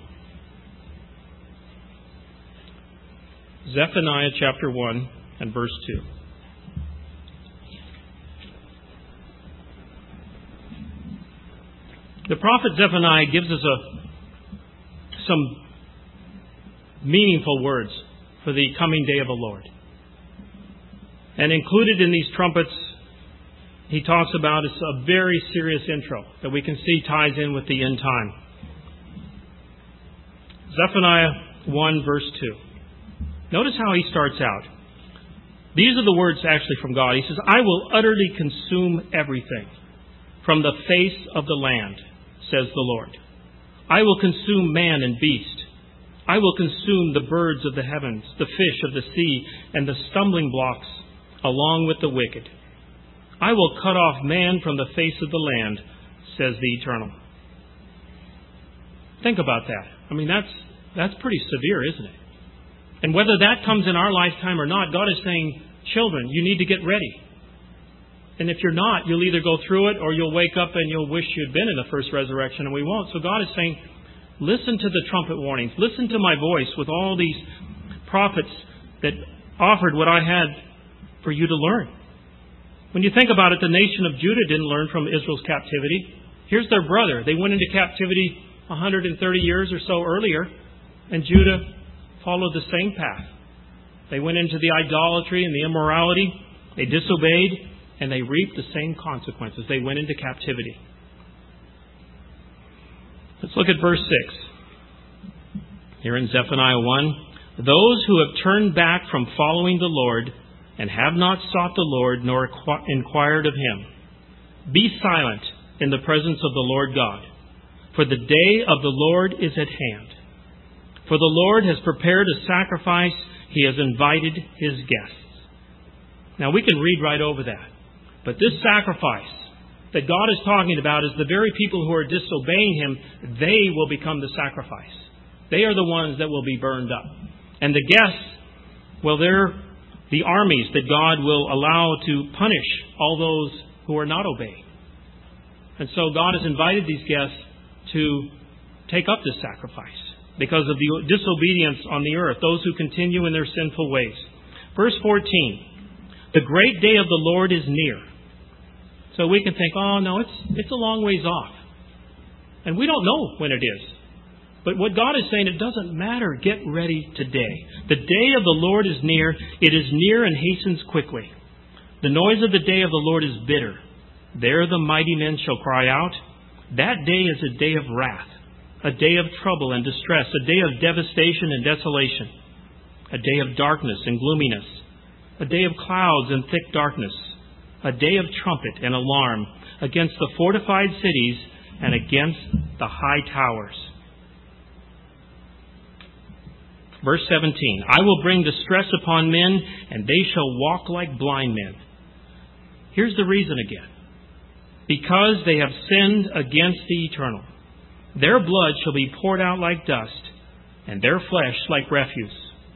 Zephaniah, chapter 1, and verse 2. The prophet Zephaniah gives us some meaningful words for the coming day of the Lord. And included in these trumpets, he talks about is a very serious intro that we can see ties in with the end time. Zephaniah 1 verse 2. Notice how he starts out. These are the words actually from God. He says, I will utterly consume everything from the face of the land, says the Lord. I will consume man and beast. I will consume the birds of the heavens, the fish of the sea, and the stumbling blocks along with the wicked. I will cut off man from the face of the land, says the Eternal. Think about that. I mean, that's pretty severe, isn't it? And whether that comes in our lifetime or not, God is saying, children, you need to get ready. And if you're not, you'll either go through it or you'll wake up and you'll wish you'd been in the first resurrection, and we won't. So God is saying, listen to the trumpet warnings. Listen to my voice with all these prophets that offered what I had for you to learn. When you think about it, the nation of Judah didn't learn from Israel's captivity. Here's their brother. They went into captivity 130 years or so earlier, and Judah followed the same path. They went into the idolatry and the immorality. They disobeyed, and they reaped the same consequences. They went into captivity. Let's look at verse 6. Here in Zephaniah 1. Those who have turned back from following the Lord and have not sought the Lord nor inquired of Him. Be silent in the presence of the Lord God, for the day of the Lord is at hand. For the Lord has prepared a sacrifice. He has invited His guests. Now we can read right over that. But this sacrifice that God is talking about is the very people who are disobeying Him. They will become the sacrifice. They are the ones that will be burned up. And the guests, well, they're the armies that God will allow to punish all those who are not obeying. And so God has invited these guests to take up this sacrifice because of the disobedience on the earth, those who continue in their sinful ways. Verse 14, the great day of the Lord is near. So we can think, oh no, it's a long ways off. And we don't know when it is. But what God is saying, it doesn't matter. Get ready today. The day of the Lord is near. It is near and hastens quickly. The noise of the day of the Lord is bitter. There the mighty men shall cry out. That day is a day of wrath, a day of trouble and distress, a day of devastation and desolation, a day of darkness and gloominess, a day of clouds and thick darkness, a day of trumpet and alarm against the fortified cities and against the high towers. Verse 17, I will bring distress upon men, and they shall walk like blind men. Here's the reason again. Because they have sinned against the eternal. Their blood shall be poured out like dust, and their flesh like refuse.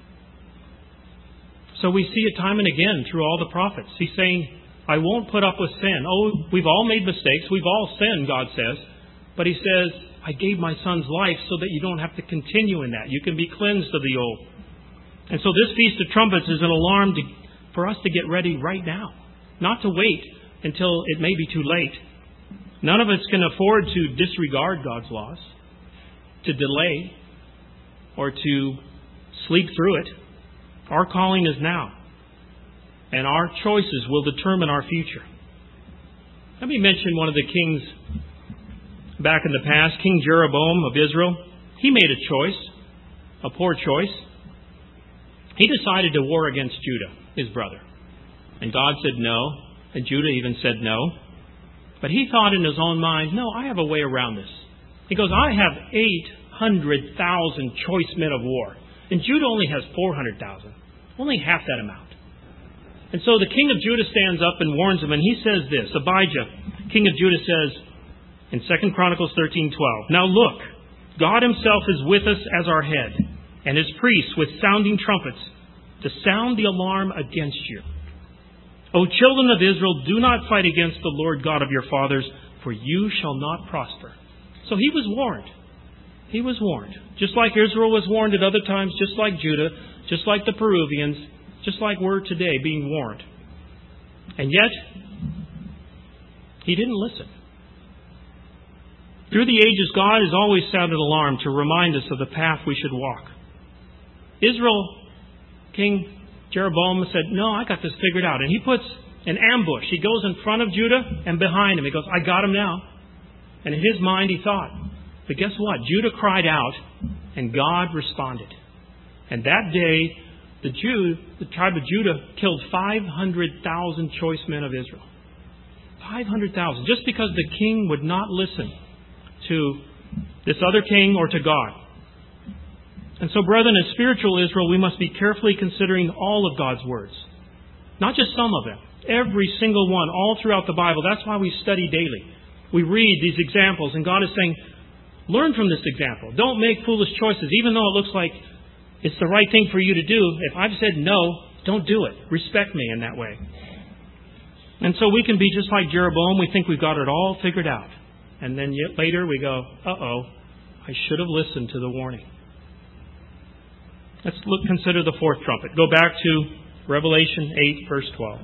So we see it time and again through all the prophets. He's saying, I won't put up with sin. Oh, we've all made mistakes. We've all sinned, God says. But He says, I gave my Son's life so that you don't have to continue in that. You can be cleansed of the old. And so this Feast of Trumpets is an alarm for us to get ready right now. Not to wait until it may be too late. None of us can afford to disregard God's laws, to delay, or to sleep through it. Our calling is now. And our choices will determine our future. Let me mention one of the kings back in the past, King Jeroboam of Israel. He made a choice, a poor choice. He decided to war against Judah, his brother. And God said no, and Judah even said no. But he thought in his own mind, no, I have a way around this. He goes, I have 800,000 choice men of war, and Judah only has 400,000, only half that amount. And so the king of Judah stands up and warns him, and he says this. Abijah, king of Judah, says in 2 Chronicles 13:12, Now look, God Himself is with us as our head, and His priests with sounding trumpets to sound the alarm against you. O children of Israel, do not fight against the Lord God of your fathers, for you shall not prosper. So he was warned. He was warned. Just like Israel was warned at other times, just like Judah, just like the Peruvians, just like we're today being warned. And yet, he didn't listen. Through the ages, God has always sounded alarm to remind us of the path we should walk. Israel, King Jeroboam said, no, I got this figured out. And he puts an ambush. He goes in front of Judah and behind him. He goes, I got him now. And in his mind he thought, but guess what? Judah cried out and God responded. And that day, the tribe of Judah killed 500,000 choice men of Israel. 500,000. Just because the king would not listen to this other king or to God. And so, brethren, as spiritual Israel, we must be carefully considering all of God's words. Not just some of them. Every single one, all throughout the Bible. That's why we study daily. We read these examples, and God is saying, learn from this example. Don't make foolish choices, even though it looks like it's the right thing for you to do. If I've said no, don't do it. Respect me in that way. And so we can be just like Jeroboam. We think we've got it all figured out. And then later we go, I should have listened to the warning. Let's consider the fourth trumpet. Go back to Revelation 8, verse 12.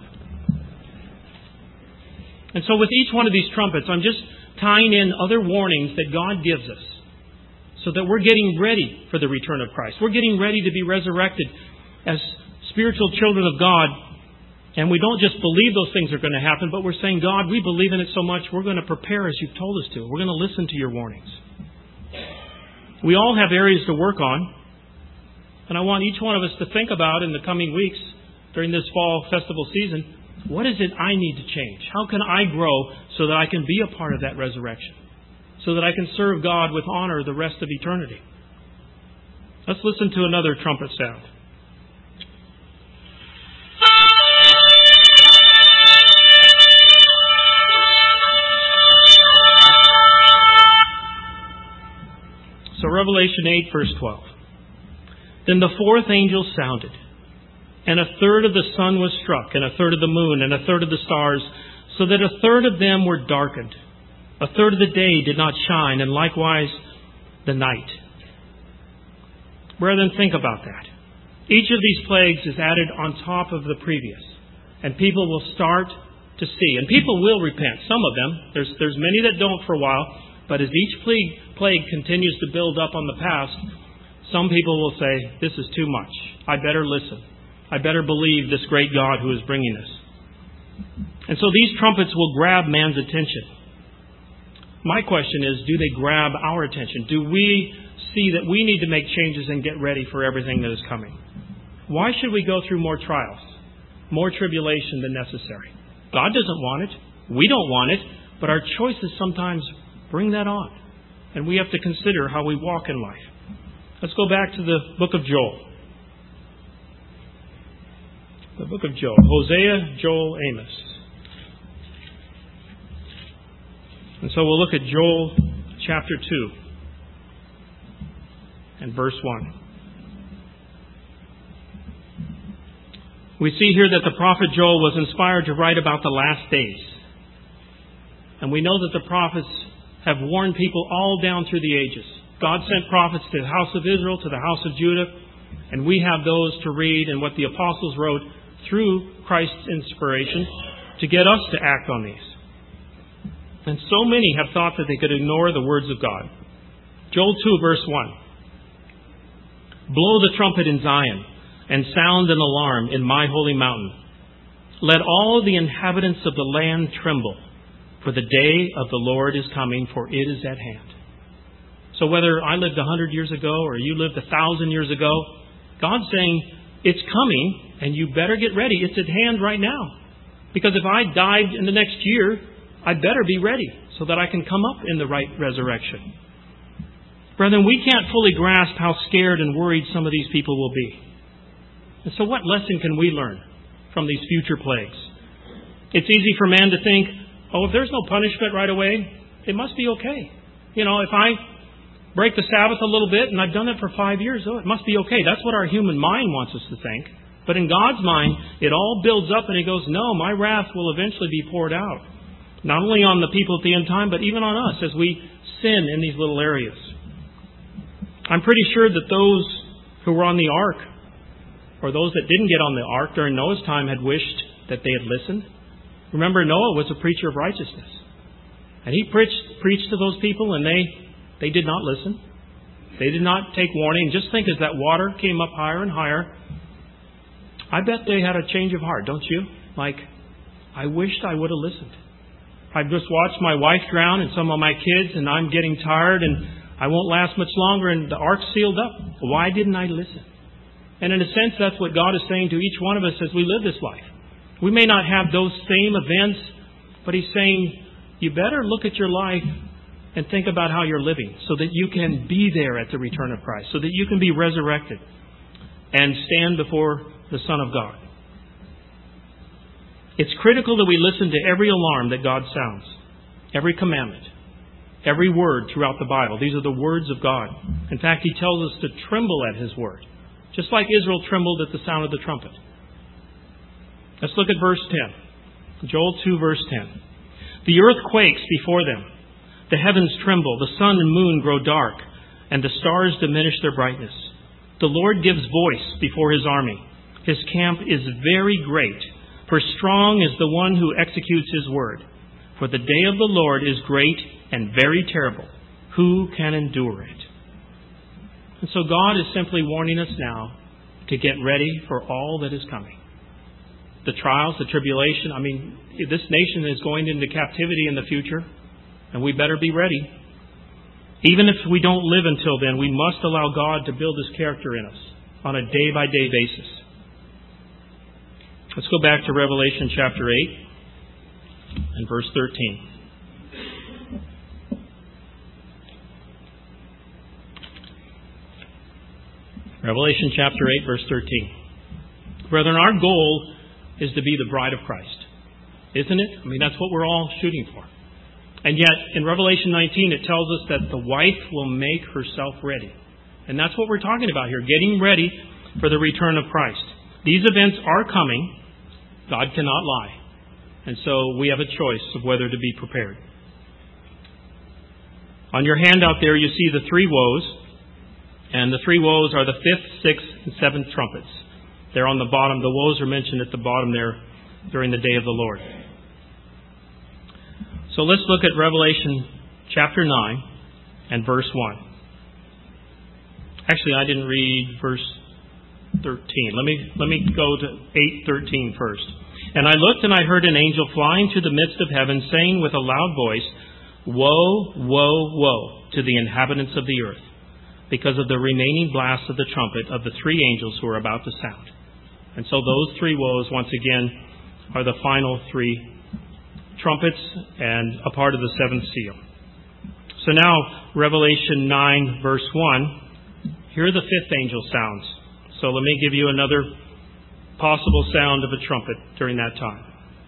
And so with each one of these trumpets, I'm just tying in other warnings that God gives us so that we're getting ready for the return of Christ. We're getting ready to be resurrected as spiritual children of God. And we don't just believe those things are going to happen, but we're saying, God, we believe in it so much, we're going to prepare as you've told us to. We're going to listen to your warnings. We all have areas to work on. And I want each one of us to think about in the coming weeks during this fall festival season, what is it I need to change? How can I grow so that I can be a part of that resurrection? So that I can serve God with honor the rest of eternity. Let's listen to another trumpet sound. So Revelation 8, verse 12. Then the fourth angel sounded, and a third of the sun was struck, and a third of the moon, and a third of the stars, so that a third of them were darkened. A third of the day did not shine, and likewise the night. Brethren, think about that. Each of these plagues is added on top of the previous, and people will start to see. And people will repent, some of them. There's many that don't for a while, but as each plague continues to build up on the past, some people will say, this is too much. I better listen. I better believe this great God who is bringing this. And so these trumpets will grab man's attention. My question is, do they grab our attention? Do we see that we need to make changes and get ready for everything that is coming? Why should we go through more trials, more tribulation than necessary? God doesn't want it. We don't want it. But our choices sometimes bring that on. And we have to consider how we walk in life. Let's go back to the book of Joel. The book of Joel. Hosea, Joel, Amos. And so we'll look at Joel chapter 2 and verse 1. We see here that the prophet Joel was inspired to write about the last days. And we know that the prophets have warned people all down through the ages. God sent prophets to the house of Israel, to the house of Judah, and we have those to read and what the apostles wrote through Christ's inspiration to get us to act on these. And so many have thought that they could ignore the words of God. Joel 2, verse 1. Blow the trumpet in Zion and sound an alarm in my holy mountain. Let all the inhabitants of the land tremble, for the day of the Lord is coming, for it is at hand. So whether I lived 100 years ago or you lived 1,000 years ago, God's saying, it's coming and you better get ready. It's at hand right now. Because if I died in the next year, I better be ready so that I can come up in the right resurrection. Brethren, we can't fully grasp how scared and worried some of these people will be. And so what lesson can we learn from these future plagues? It's easy for man to think, if there's no punishment right away, it must be okay. If I break the Sabbath a little bit and I've done it for 5 years, it must be okay. That's what our human mind wants us to think. But in God's mind, it all builds up and He goes, no, my wrath will eventually be poured out. Not only on the people at the end time, but even on us as we sin in these little areas. I'm pretty sure that those who were on the ark, or those that didn't get on the ark during Noah's time, had wished that they had listened. Remember, Noah was a preacher of righteousness. And he preached to those people, and they did not listen. They did not take warning. Just think, as that water came up higher and higher, I bet they had a change of heart, don't you? Like, I wished I would have listened. I've just watched my wife drown and some of my kids, and I'm getting tired, and I won't last much longer, and the ark's sealed up. Why didn't I listen? And in a sense, that's what God is saying to each one of us as we live this life. We may not have those same events, but He's saying, you better look at your life and think about how you're living so that you can be there at the return of Christ, so that you can be resurrected and stand before the Son of God. It's critical that we listen to every alarm that God sounds, every commandment, every word throughout the Bible. These are the words of God. In fact, He tells us to tremble at His word, just like Israel trembled at the sound of the trumpet. Let's look at verse 10. Joel 2 verse 10. The earth quakes before them. The heavens tremble. The sun and moon grow dark, and the stars diminish their brightness. The Lord gives voice before His army. His camp is very great, for strong is the one who executes His word. For the day of the Lord is great and very terrible. Who can endure it? And so God is simply warning us now to get ready for all that is coming. The trials, the tribulation. I mean, this nation is going into captivity in the future, and we better be ready. Even if we don't live until then, we must allow God to build His character in us on a day-by-day basis. Let's go back to Revelation chapter 8 and verse 13. Revelation chapter 8, verse 13. Brethren, our goal is to be the bride of Christ. Isn't it? I mean, that's what we're all shooting for. And yet, in Revelation 19, it tells us that the wife will make herself ready. And that's what we're talking about here, getting ready for the return of Christ. These events are coming. God cannot lie. And so we have a choice of whether to be prepared. On your handout there, you see the three woes. And the three woes are the fifth, sixth, and seventh trumpets. They're on the bottom. The woes are mentioned at the bottom there during the day of the Lord. So let's look at Revelation chapter 9 and verse 1. Actually, I didn't read verse 13. Let me go to 8:13 first. And I looked and I heard an angel flying to the midst of heaven, saying with a loud voice, Woe, woe, woe to the inhabitants of the earth, because of the remaining blast of the trumpet of the three angels who are about to sound. And so those three woes, once again, are the final three trumpets and a part of the seventh seal. So now, Revelation 9, verse 1, here the fifth angel sounds. So let me give you another possible sound of a trumpet during that time.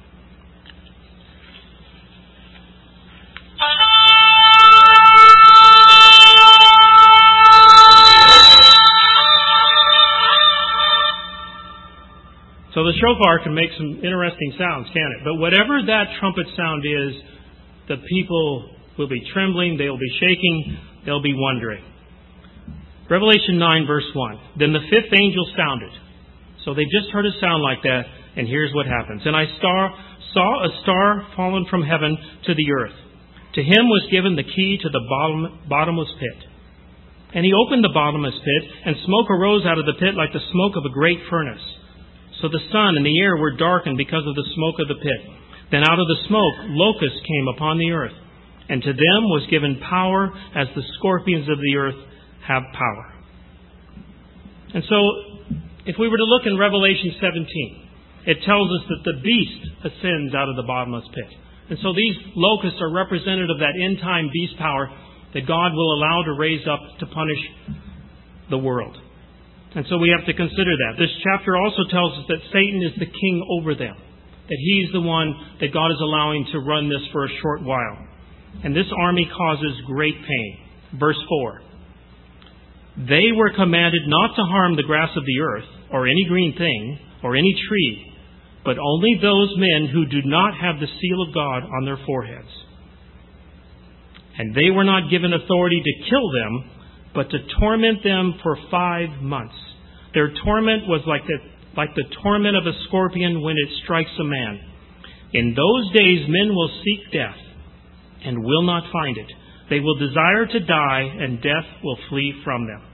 So the shofar can make some interesting sounds, can't it? But whatever that trumpet sound is, the people will be trembling, they'll be shaking, they'll be wondering. Revelation 9, verse 1. Then the fifth angel sounded. So they just heard a sound like that, and here's what happens. And I saw a star fallen from heaven to the earth. To him was given the key to the bottomless pit. And he opened the bottomless pit, and smoke arose out of the pit like the smoke of a great furnace. So the sun and the air were darkened because of the smoke of the pit. Then out of the smoke locusts came upon the earth, and to them was given power as the scorpions of the earth have power. And so, if we were to look in Revelation 17, it tells us that the beast ascends out of the bottomless pit. And so these locusts are representative of that end-time beast power that God will allow to raise up to punish the world. And so we have to consider that. This chapter also tells us that Satan is the king over them. That he's the one that God is allowing to run this for a short while. And this army causes great pain. Verse 4. They were commanded not to harm the grass of the earth, or any green thing, or any tree, but only those men who do not have the seal of God on their foreheads. And they were not given authority to kill them, but to torment them for 5 months. Their torment was like the torment of a scorpion when it strikes a man. In those days men will seek death and will not find it. They will desire to die, and death will flee from them.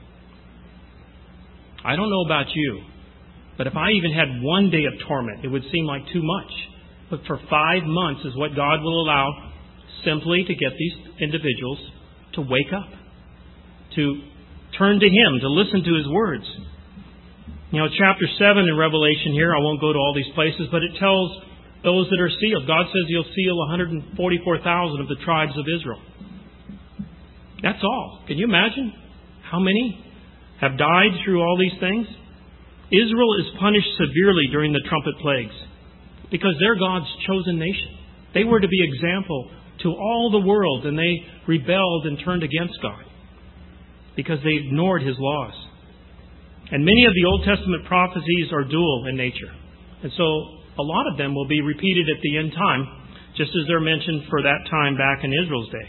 I don't know about you, but if I even had 1 day of torment, it would seem like too much. But for 5 months is what God will allow, simply to get these individuals to wake up, to turn to Him, to listen to His words. You know, chapter 7 in Revelation here, I won't go to all these places, but it tells those that are sealed. God says He'll seal 144,000 of the tribes of Israel. That's all. Can you imagine how many have died through all these things? Israel is punished severely during the trumpet plagues because they're God's chosen nation. They were to be example to all the world, and they rebelled and turned against God because they ignored His laws. And many of the Old Testament prophecies are dual in nature. And so a lot of them will be repeated at the end time, just as they're mentioned for that time back in Israel's day.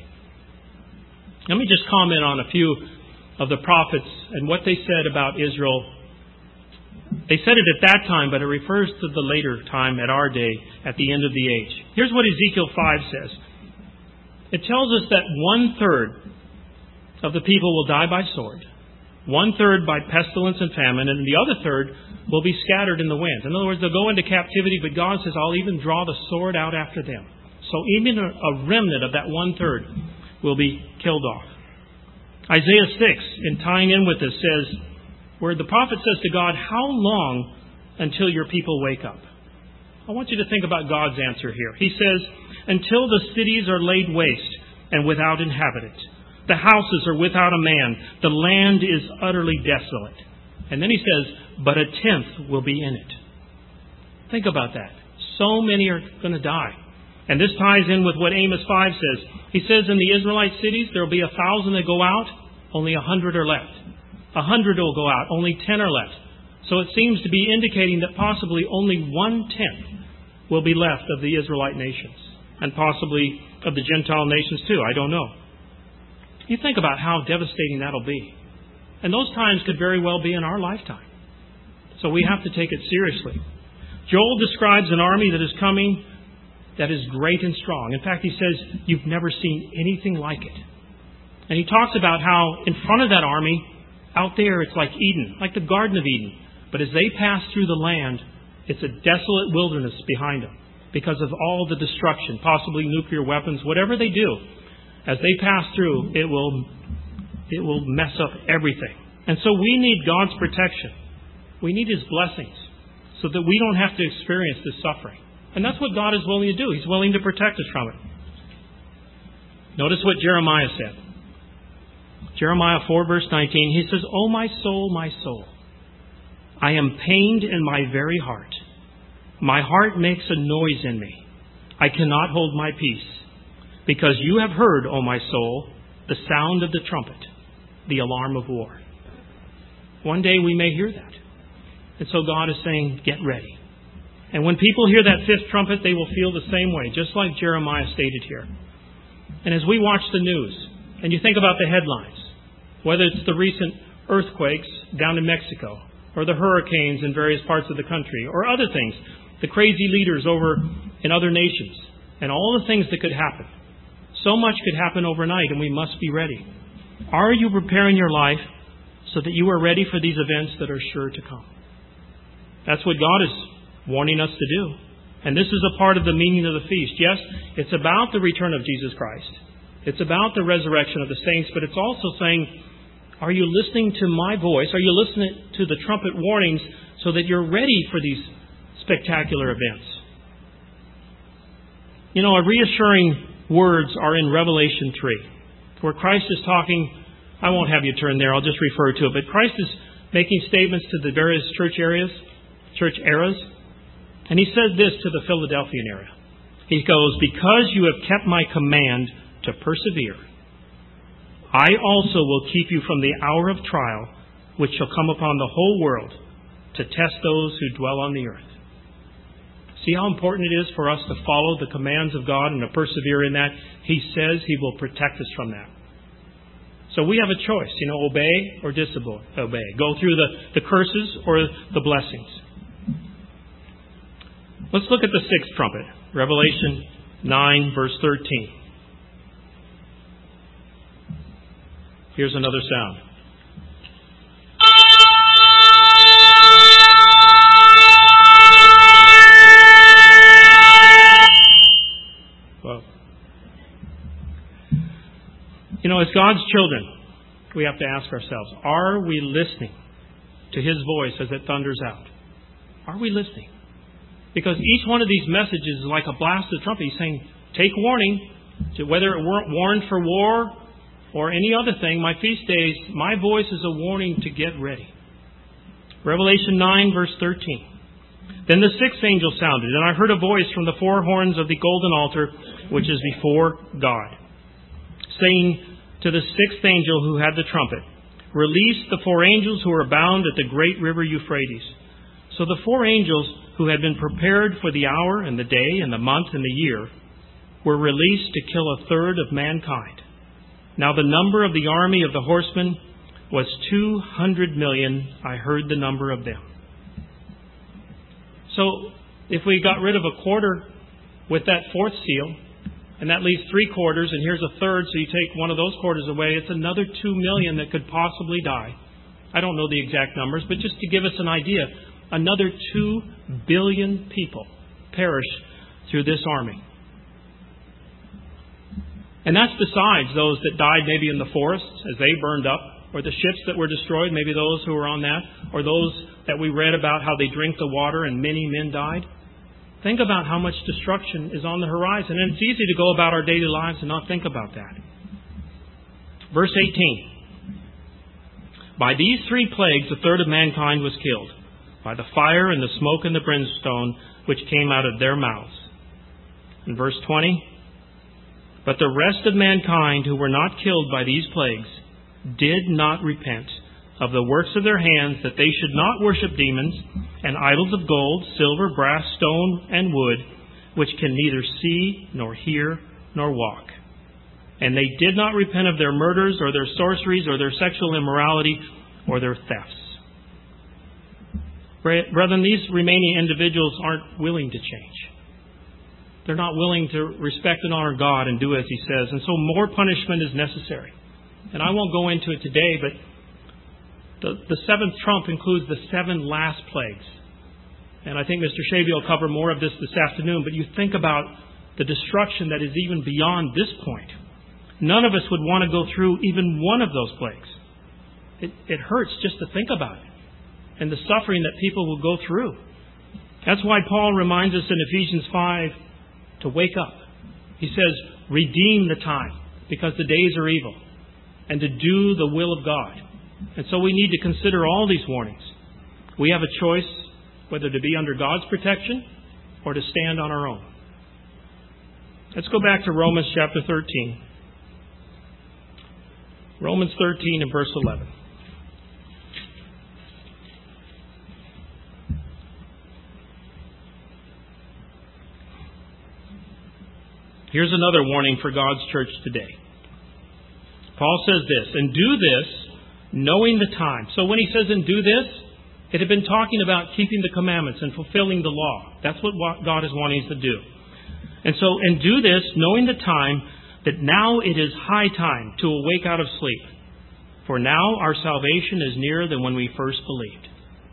Let me just comment on a few of the prophets and what they said about Israel. They said it at that time, but it refers to the later time at our day, at the end of the age. Here's what Ezekiel 5 says. It tells us that 1/3 of the people will die by sword, 1/3 by pestilence and famine, and the other third will be scattered in the winds. In other words, they'll go into captivity, but God says, I'll even draw the sword out after them. So even a remnant of that 1/3 will be killed off. Isaiah 6, in tying in with this, says, where the prophet says to God, how long until your people wake up? I want you to think about God's answer here. He says, until the cities are laid waste and without inhabitant. The houses are without a man. The land is utterly desolate. And then he says, but 1/10 will be in it. Think about that. So many are going to die. And this ties in with what Amos 5 says. He says in the Israelite cities, there will be 1,000 that go out, only 100 are left. 100 will go out, only 10 are left. So it seems to be indicating that possibly only 1/10 will be left of the Israelite nations, and possibly of the Gentile nations too. I don't know. You think about how devastating that'll be. And those times could very well be in our lifetime. So we have to take it seriously. Joel describes an army that is coming that is great and strong. In fact, he says, you've never seen anything like it. And he talks about how in front of that army, out there, it's like Eden, like the Garden of Eden. But as they pass through the land, it's a desolate wilderness behind them because of all the destruction, possibly nuclear weapons, whatever they do. As they pass through, it will mess up everything. And so we need God's protection. We need His blessings so that we don't have to experience this suffering. And that's what God is willing to do. He's willing to protect us from it. Notice what Jeremiah said. Jeremiah 4 verse 19, he says, "O my soul, I am pained in my very heart. My heart makes a noise in me. I cannot hold my peace. Because you have heard, O my soul, the sound of the trumpet, the alarm of war." One day we may hear that. And so God is saying, get ready. And when people hear that fifth trumpet, they will feel the same way, just like Jeremiah stated here. And as we watch the news, and you think about the headlines, whether it's the recent earthquakes down in Mexico, or the hurricanes in various parts of the country, or other things, the crazy leaders over in other nations, and all the things that could happen. So much could happen overnight, and we must be ready. Are you preparing your life so that you are ready for these events that are sure to come? That's what God is warning us to do. And this is a part of the meaning of the feast. Yes, it's about the return of Jesus Christ. It's about the resurrection of the saints, but it's also saying, are you listening to my voice? Are you listening to the trumpet warnings so that you're ready for these spectacular events? You know, a reassuring words are in Revelation 3, where Christ is talking. I won't have you turn there, I'll just refer to it. But Christ is making statements to the various church eras. And he says this to the Philadelphian era. He goes, "Because you have kept my command to persevere, I also will keep you from the hour of trial, which shall come upon the whole world to test those who dwell on the earth." See how important it is for us to follow the commands of God and to persevere in that? He says He will protect us from that. So we have a choice, obey or disobey. Go through the curses or the blessings. Let's look at the sixth trumpet. Revelation 9, verse 13. Here's another sound. Well, as God's children, we have to ask ourselves, are we listening to His voice as it thunders out? Are we listening? Because each one of these messages is like a blast of the trumpet. He's saying, take warning. Whether it weren't warned for war or any other thing, my feast days, my voice is a warning to get ready. Revelation 9, verse 13. "Then the sixth angel sounded, and I heard a voice from the four horns of the golden altar, which is before God, saying to the sixth angel who had the trumpet, 'Release the four angels who are bound at the great river Euphrates.' So the 4 angels who had been prepared for the hour and the day and the month and the year were released to kill 1/3 of mankind. Now the number of the army of the horsemen was 200 million. I heard the number of them. So if we got rid of 1/4 with that 4th seal, and that leaves 3/4, and here's 1/3, so you take one of those quarters away, it's another 2 million that could possibly die. I don't know the exact numbers, but just to give us an idea, another 2 billion people perish through this army. And that's besides those that died maybe in the forests as they burned up, or the ships that were destroyed, maybe those who were on that, or those that we read about how they drink the water and many men died. Think about how much destruction is on the horizon. And it's easy to go about our daily lives and not think about that. Verse 18. By these 3 plagues 1/3 of mankind was killed, by the fire and the smoke and the brimstone which came out of their mouths. In verse 20. But the rest of mankind who were not killed by these plagues did not repent of the works of their hands, that they should not worship demons and idols of gold, silver, brass, stone, and wood, which can neither see, nor hear, nor walk. And they did not repent of their murders, or their sorceries, or their sexual immorality, or their thefts. Brethren, these remaining individuals aren't willing to change. They're not willing to respect and honor God and do as He says. And so more punishment is necessary. And I won't go into it today, but the 7th trump includes the 7 last plagues. And I think Mr. Shavy will cover more of this afternoon. But you think about the destruction that is even beyond this point. None of us would want to go through even one of those plagues. It hurts just to think about it. And the suffering that people will go through. That's why Paul reminds us in Ephesians 5 to wake up. He says, redeem the time, because the days are evil, and to do the will of God. And so we need to consider all these warnings. We have a choice whether to be under God's protection or to stand on our own. Let's go back to Romans chapter 13. Romans 13 and verse 11. Here's another warning for God's church today. Paul says this, and do this, knowing the time. So when he says, and do this, it had been talking about keeping the commandments and fulfilling the law. That's what God is wanting us to do. And so, and do this, knowing the time, that now it is high time to awake out of sleep. For now our salvation is nearer than when we first believed.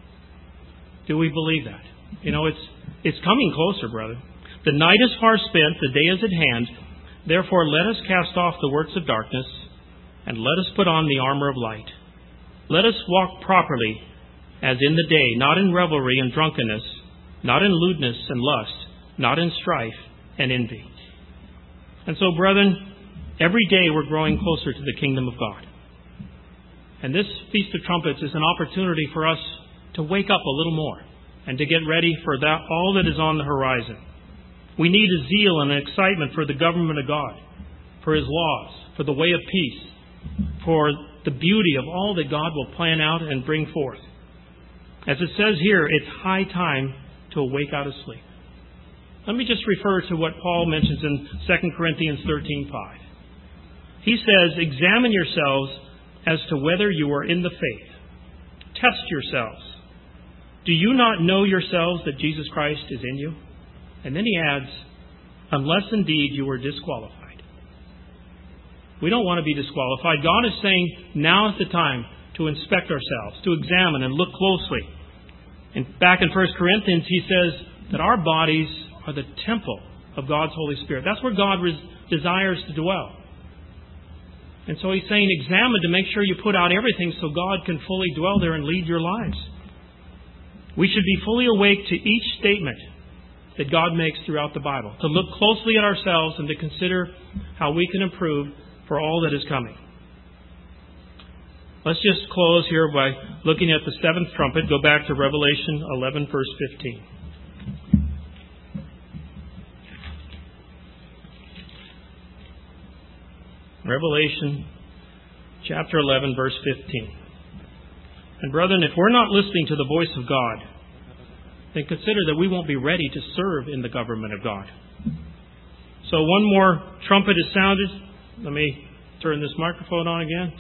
Do we believe that? You know, it's coming closer, brother. The night is far spent, the day is at hand. Therefore let us cast off the works of darkness, and let us put on the armor of light. Let us walk properly as in the day, not in revelry and drunkenness, not in lewdness and lust, not in strife and envy. And so, brethren, every day we're growing closer to the kingdom of God. And this Feast of Trumpets is an opportunity for us to wake up a little more and to get ready for that, all that is on the horizon. We need a zeal and an excitement for the government of God, for His laws, for the way of peace, for the beauty of all that God will plan out and bring forth. As it says here, it's high time to awake out of sleep. Let me just refer to what Paul mentions in 2 Corinthians 13:5. He says, examine yourselves as to whether you are in the faith. Test yourselves. Do you not know yourselves that Jesus Christ is in you? And then he adds, unless indeed you were disqualified. We don't want to be disqualified. God is saying now is the time to inspect ourselves, to examine and look closely. And back in 1 Corinthians, he says that our bodies are the temple of God's Holy Spirit. That's where God desires to dwell. And so he's saying examine to make sure you put out everything so God can fully dwell there and lead your lives. We should be fully awake to each statement that God makes throughout the Bible, to look closely at ourselves and to consider how we can improve for all that is coming. Let's just close here by looking at the 7th trumpet. Go back to Revelation 11, verse 15. Revelation chapter 11, verse 15. And brethren, if we're not listening to the voice of God, then consider that we won't be ready to serve in the government of God. So one more trumpet is sounded. Let me turn this microphone on again.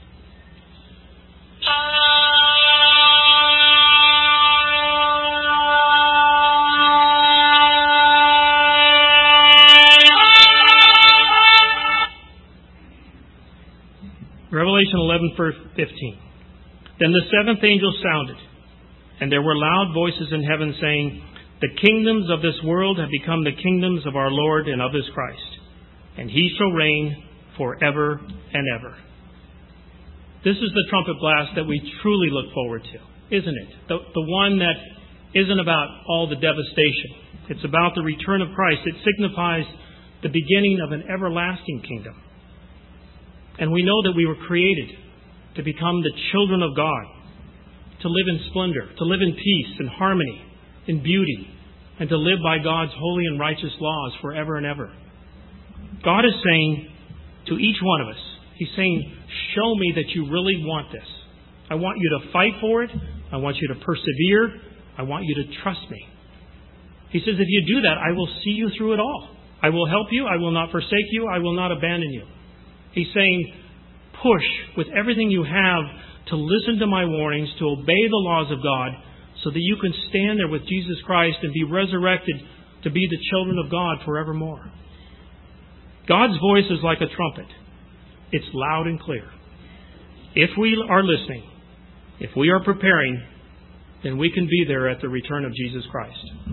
Revelation 11, verse 15. Then the seventh angel sounded, and there were loud voices in heaven saying, "The kingdoms of this world have become the kingdoms of our Lord and of His Christ, and He shall reign forever and ever." This is the trumpet blast that we truly look forward to, isn't it? The one that isn't about all the devastation. It's about the return of Christ. It signifies the beginning of an everlasting kingdom. And we know that we were created to become the children of God, to live in splendor, to live in peace and harmony, in beauty, and to live by God's holy and righteous laws forever and ever. God is saying to each one of us, He's saying, show me that you really want this. I want you to fight for it. I want you to persevere. I want you to trust me. He says, if you do that, I will see you through it all. I will help you. I will not forsake you. I will not abandon you. He's saying, push with everything you have to listen to my warnings, to obey the laws of God, so that you can stand there with Jesus Christ and be resurrected to be the children of God forevermore. God's voice is like a trumpet. It's loud and clear. If we are listening, if we are preparing, then we can be there at the return of Jesus Christ.